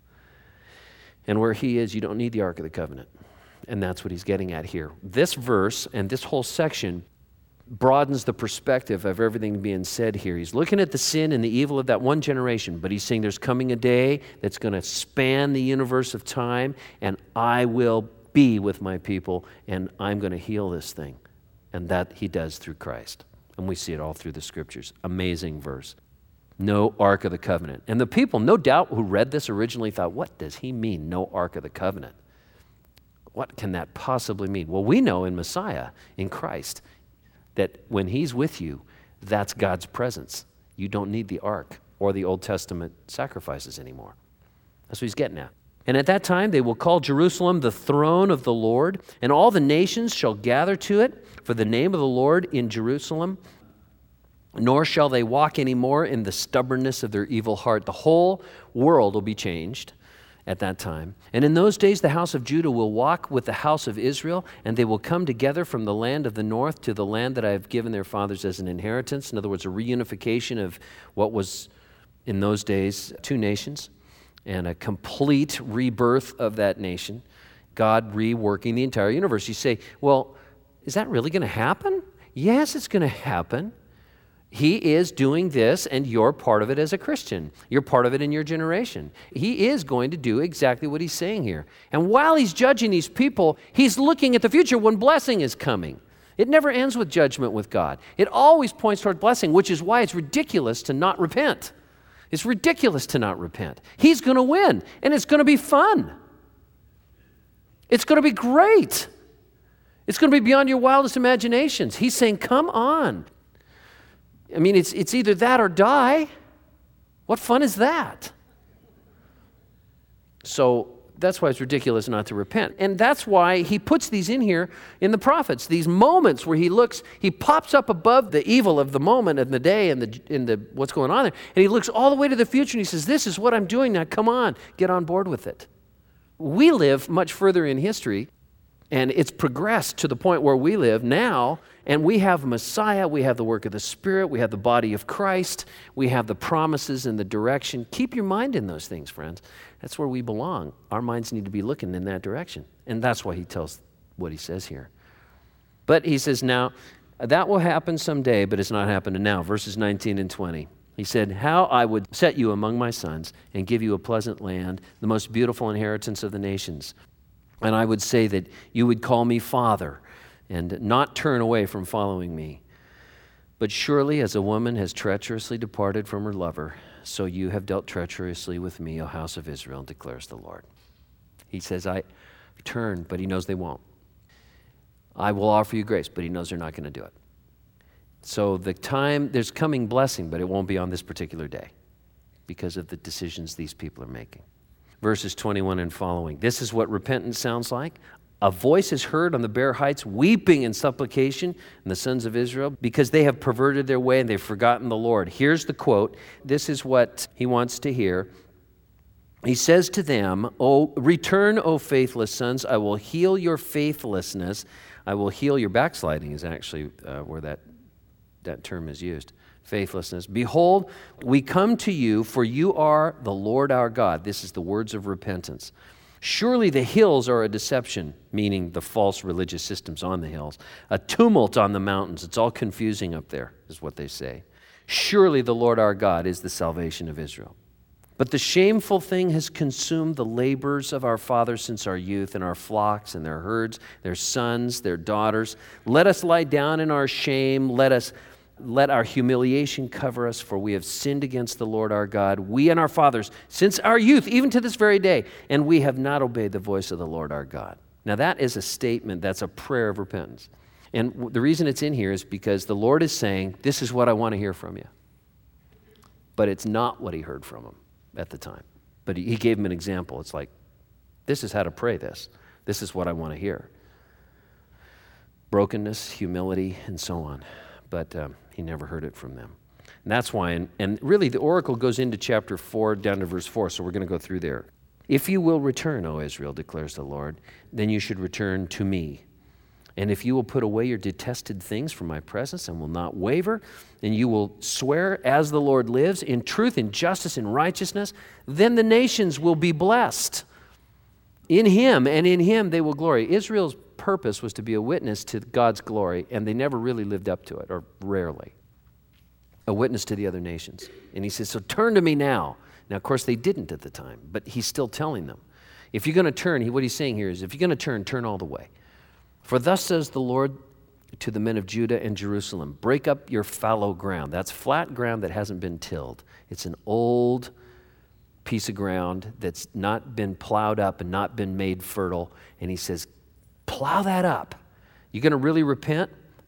And where he is, you don't need the Ark of the Covenant. And that's what he's getting at here. This verse and this whole section broadens the perspective of everything being said here. He's looking at the sin and the evil of that one generation, but he's saying there's coming a day that's going to span the universe of time, and I will be with my people, and I'm going to heal this thing. And that he does through Christ. And we see it all through the scriptures. Amazing verse. No Ark of the Covenant. And the people, no doubt, who read this originally thought, what does he mean, no Ark of the Covenant? What can that possibly mean? Well, we know in Messiah, in Christ, that when he's with you, that's God's presence. You don't need the ark or the Old Testament sacrifices anymore. That's what he's getting at. And at that time they will call Jerusalem the throne of the Lord, and all the nations shall gather to it for the name of the Lord in Jerusalem. Nor shall they walk anymore in the stubbornness of their evil heart. The whole world will be changed at that time. And in those days the house of Judah will walk with the house of Israel, and they will come together from the land of the north to the land that I have given their fathers as an inheritance. In other words, a reunification of what was in those days two nations, and a complete rebirth of that nation. God reworking the entire universe. You say, well, is that really going to happen? Yes, it's going to happen. He is doing this, and you're part of it as a Christian. You're part of it in your generation. He is going to do exactly what he's saying here. And while he's judging these people, he's looking at the future when blessing is coming. It never ends with judgment with God. It always points toward blessing, which is why it's ridiculous to not repent. It's ridiculous to not repent. He's going to win, and it's going to be fun. It's going to be great. It's going to be beyond your wildest imaginations. He's saying, come on. I mean, it's it's either that or die. What fun is that? So that's why it's ridiculous not to repent. And that's why he puts these in here in the prophets, these moments where he looks, he pops up above the evil of the moment and the day and the, and the what's going on there, and he looks all the way to the future and he says, this is what I'm doing now. Come on, get on board with it. We live much further in history, and it's progressed to the point where we live now, and we have Messiah, we have the work of the Spirit, we have the body of Christ, we have the promises and the direction. Keep your mind in those things, friends. That's where we belong. Our minds need to be looking in that direction. And that's why he tells what he says here. But he says, now, that will happen someday, but it's not happening now. Verses nineteen and twenty. He said, how I would set you among my sons and give you a pleasant land, the most beautiful inheritance of the nations. And I would say that you would call me Father and not turn away from following me. But surely as a woman has treacherously departed from her lover, so you have dealt treacherously with me, O house of Israel, declares the Lord. He says, I turn, but he knows they won't. I will offer you grace, but he knows they're not going to do it. So the time, there's coming blessing, but it won't be on this particular day because of the decisions these people are making. Verses twenty-one and following. This is what repentance sounds like. A voice is heard on the bare heights, weeping in supplication in the sons of Israel, because they have perverted their way and they've forgotten the Lord. Here's the quote. This is what he wants to hear. He says to them, "O return, O faithless sons, I will heal your faithlessness. I will heal your backsliding," is actually uh, where that, that term is used. Faithlessness. Behold, we come to you, for you are the Lord our God. This is the words of repentance. Surely the hills are a deception, meaning the false religious systems on the hills. A tumult on the mountains. It's all confusing up there, is what they say. Surely the Lord our God is the salvation of Israel. But the shameful thing has consumed the labors of our fathers since our youth, and our flocks and their herds, their sons, their daughters. Let us lie down in our shame. Let us Let our humiliation cover us, for we have sinned against the Lord our God, we and our fathers, since our youth, even to this very day, and we have not obeyed the voice of the Lord our God. Now that is a statement, that's a prayer of repentance. And the reason it's in here is because the Lord is saying, this is what I want to hear from you. But it's not what he heard from him at the time. But he, he gave him an example. It's like, this is how to pray this. This is what I want to hear. Brokenness, humility, and so on. But um, he never heard it from them. And that's why, and, and really the oracle goes into chapter four down to verse four, so we're going to go through there. If you will return, O Israel, declares the Lord, then you should return to me. And if you will put away your detested things from my presence and will not waver, and you will swear as the Lord lives, in truth, in justice, in righteousness, then the nations will be blessed. In him, and in him they will glory. Israel's purpose was to be a witness to God's glory, and they never really lived up to it, or rarely. A witness to the other nations. And he says, so turn to me now. Now, of course, they didn't at the time, but he's still telling them. If you're going to turn, he, what he's saying here is, if you're going to turn, turn all the way. For thus says the Lord to the men of Judah and Jerusalem, break up your fallow ground. That's flat ground that hasn't been tilled. It's an old piece of ground that's not been plowed up and not been made fertile. And he says, plow that up. You're going to really repent?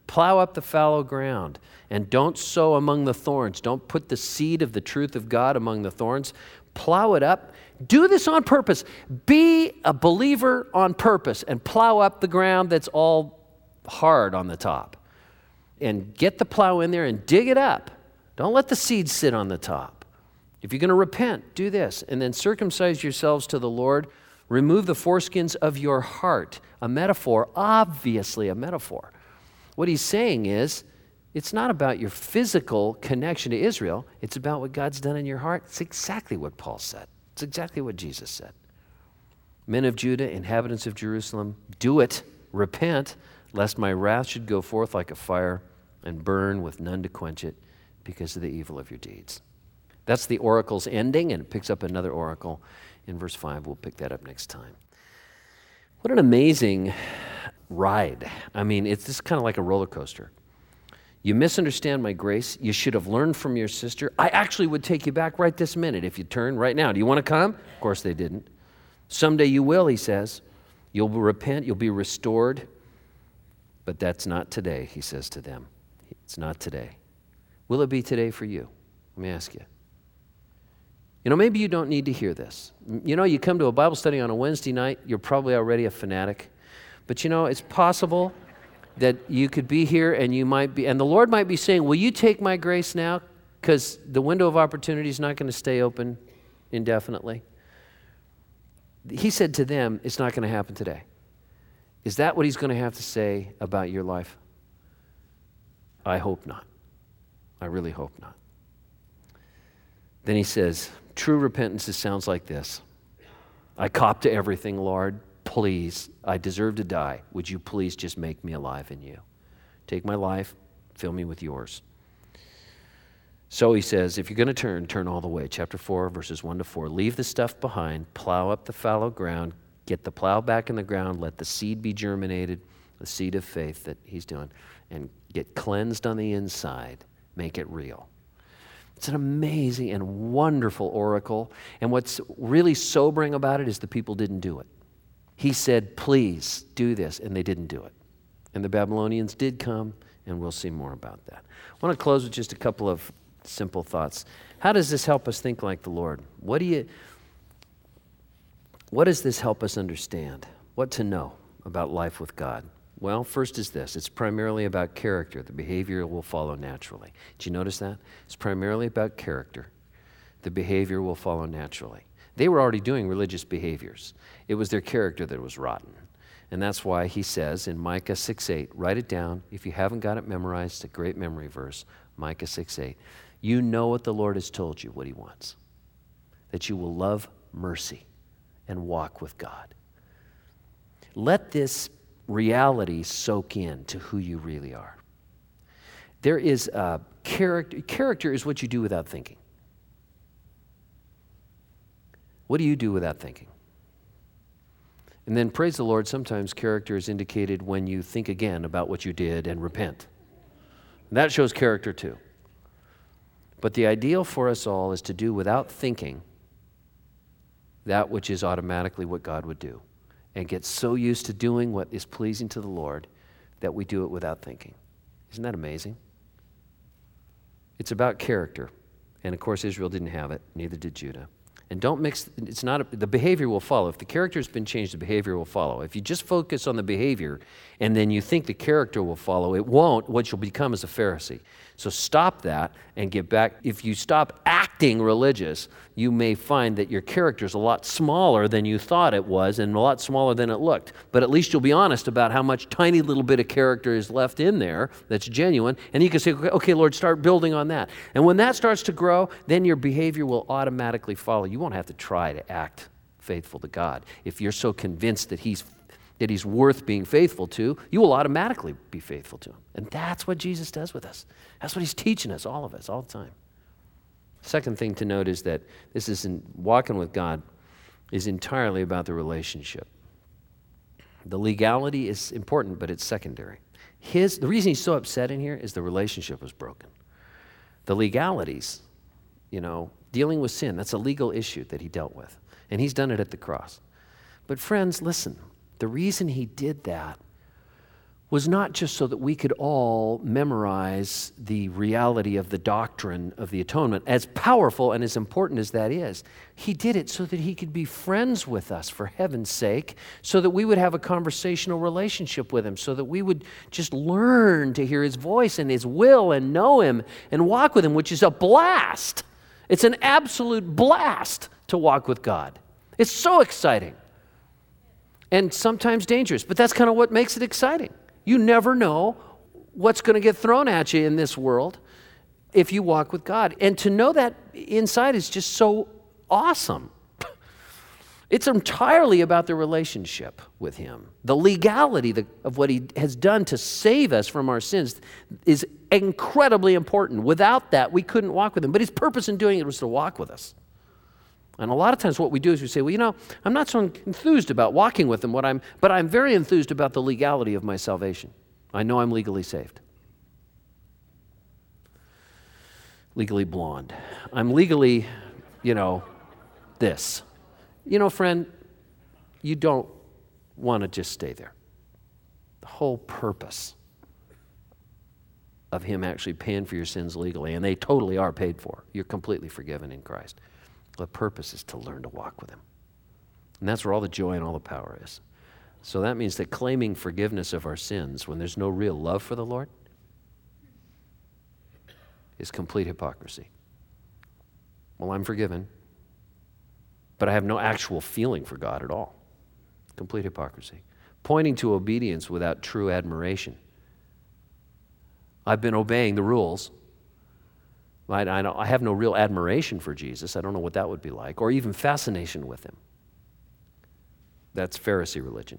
Plow up the fallow ground and don't sow among the thorns. Don't put the seed of the truth of God among the thorns. Plow it up. Do this on purpose. Be a believer on purpose and plow up the ground that's all hard on the top. And get the plow in there and dig it up. Don't let the seed sit on the top. If you're going to repent, do this. And then circumcise yourselves to the Lord. Remove the foreskins of your heart. A metaphor, obviously a metaphor. What he's saying is, it's not about your physical connection to Israel. It's about what God's done in your heart. It's exactly what Paul said. It's exactly what Jesus said. Men of Judah, inhabitants of Jerusalem, do it, repent, lest my wrath should go forth like a fire and burn with none to quench it because of the evil of your deeds. That's the oracle's ending, and it picks up another oracle in verse five. We'll pick that up next time. What an amazing ride. I mean, it's just kind of like a roller coaster. You misunderstand my grace. You should have learned from your sister. I actually would take you back right this minute if you turn right now. Do you want to come? Of course they didn't. Someday you will, he says. You'll repent. You'll be restored. But that's not today, he says to them. It's not today. Will it be today for you? Let me ask you. You know, maybe you don't need to hear this. You know, you come to a Bible study on a Wednesday night, you're probably already a fanatic. But you know, it's possible that you could be here and you might be, and the Lord might be saying, will you take my grace now? Because the window of opportunity is not going to stay open indefinitely. He said to them, it's not going to happen today. Is that what he's going to have to say about your life? I hope not. I really hope not. Then he says, true repentance sounds like this. I cop to everything, Lord. Please, I deserve to die. Would you please just make me alive in you? Take my life, fill me with yours. So he says, if you're going to turn, turn all the way. Chapter four, verses one to four. Leave the stuff behind, plow up the fallow ground, get the plow back in the ground, let the seed be germinated, the seed of faith that he's doing, and get cleansed on the inside. Make it real. It's an amazing and wonderful oracle. And what's really sobering about it is the people didn't do it. He said, please do this, and they didn't do it. And the Babylonians did come, and we'll see more about that. I want to close with just a couple of simple thoughts. How does this help us think like the Lord? What do you, what does this help us understand? What to know about life with God? Well, first is this. It's primarily about character. The behavior will follow naturally. Did you notice that? It's primarily about character. The behavior will follow naturally. They were already doing religious behaviors. It was their character that was rotten. And that's why he says in Micah six eight, write it down. If you haven't got it memorized, it's a great memory verse, Micah six eight. You know what the Lord has told you, what he wants. That you will love mercy and walk with God. Let this reality soak in to who you really are. There is a character. Character is what you do without thinking. What do you do without thinking? And then, praise the Lord, sometimes character is indicated when you think again about what you did and repent. And that shows character too. But the ideal for us all is to do without thinking that which is automatically what God would do, and get so used to doing what is pleasing to the Lord that we do it without thinking. Isn't that amazing? It's about character. And of course, Israel didn't have it, neither did Judah. And don't mix, it's not, a, the behavior will follow. If the character has been changed, the behavior will follow. If you just focus on the behavior and then you think the character will follow, it won't. What you'll become is a Pharisee. So stop that and get back. If you stop acting religious, you may find that your character is a lot smaller than you thought it was and a lot smaller than it looked. But at least you'll be honest about how much tiny little bit of character is left in there that's genuine. And you can say, okay, Lord, start building on that. And when that starts to grow, then your behavior will automatically follow. You won't have to try to act faithful to God. If you're so convinced that he's that he's worth being faithful to, you will automatically be faithful to him. And that's what Jesus does with us. That's what he's teaching us, all of us, all the time. Second thing to note is that this is in, walking with God is entirely about the relationship. The legality is important, but it's secondary. His, the reason he's so upset in here is the relationship was broken. The legalities, you know, dealing with sin, that's a legal issue that he dealt with. And he's done it at the cross. But friends, listen. The reason he did that was not just so that we could all memorize the reality of the doctrine of the atonement, as powerful and as important as that is. He did it so that he could be friends with us, for heaven's sake, so that we would have a conversational relationship with him, so that we would just learn to hear his voice and his will and know him and walk with him, which is a blast. It's an absolute blast to walk with God. It's so exciting and sometimes dangerous, but that's kind of what makes it exciting. You never know what's going to get thrown at you in this world if you walk with God. And to know that inside is just so awesome. It's entirely about the relationship with him. The legality of what he has done to save us from our sins is incredibly important. Without that, we couldn't walk with him. But his purpose in doing it was to walk with us. And a lot of times what we do is we say, well, you know, I'm not so enthused about walking with him, what I'm, but I'm very enthused about the legality of my salvation. I know I'm legally saved. Legally blonde. I'm legally, you know, this. You know, friend, you don't want to just stay there. The whole purpose of him actually paying for your sins legally, and they totally are paid for. You're completely forgiven in Christ. The purpose is to learn to walk with him. And that's where all the joy and all the power is. So that means that claiming forgiveness of our sins when there's no real love for the Lord is complete hypocrisy. Well, I'm forgiven, but I have no actual feeling for God at all. Complete hypocrisy. Pointing to obedience without true admiration. I've been obeying the rules. I, I, don't, I have no real admiration for Jesus. I don't know what that would be like, or even fascination with him. That's Pharisee religion.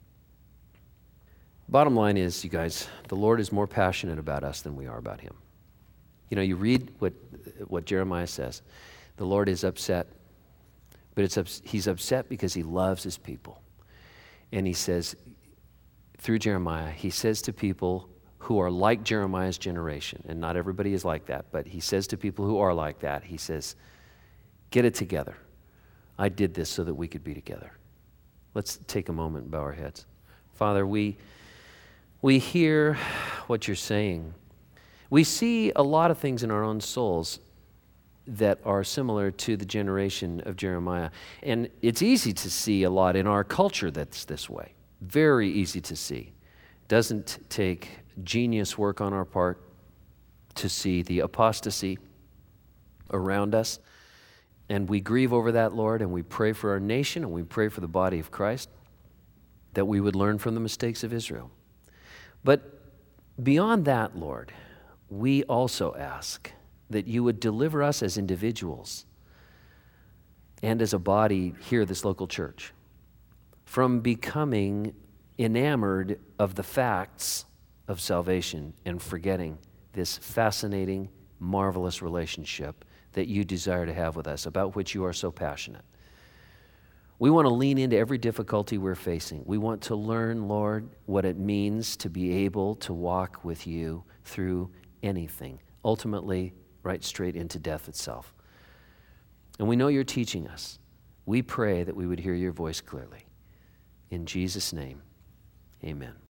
Bottom line is, you guys, the Lord is more passionate about us than we are about him. You know, you read what, what Jeremiah says. The Lord is upset, but it's ups, he's upset because he loves his people. And he says, through Jeremiah, he says to people who are like Jeremiah's generation, and not everybody is like that, but he says to people who are like that, he says, get it together. I did this so that we could be together. Let's take a moment and bow our heads. Father, we, we hear what you're saying. We see a lot of things in our own souls that are similar to the generation of Jeremiah. And it's easy to see a lot in our culture that's this way. Very easy to see. Doesn't take genius work on our part to see the apostasy around us. And we grieve over that, Lord, and we pray for our nation, and we pray for the body of Christ, that we would learn from the mistakes of Israel. But beyond that, Lord, we also ask that you would deliver us as individuals and as a body here, this local church, from becoming enamored of the facts of salvation and forgetting this fascinating, marvelous relationship that you desire to have with us, about which you are so passionate. We want to lean into every difficulty we're facing. We want to learn, Lord, what it means to be able to walk with you through anything, ultimately right straight into death itself. And we know you're teaching us. We pray that we would hear your voice clearly. In Jesus' name, amen.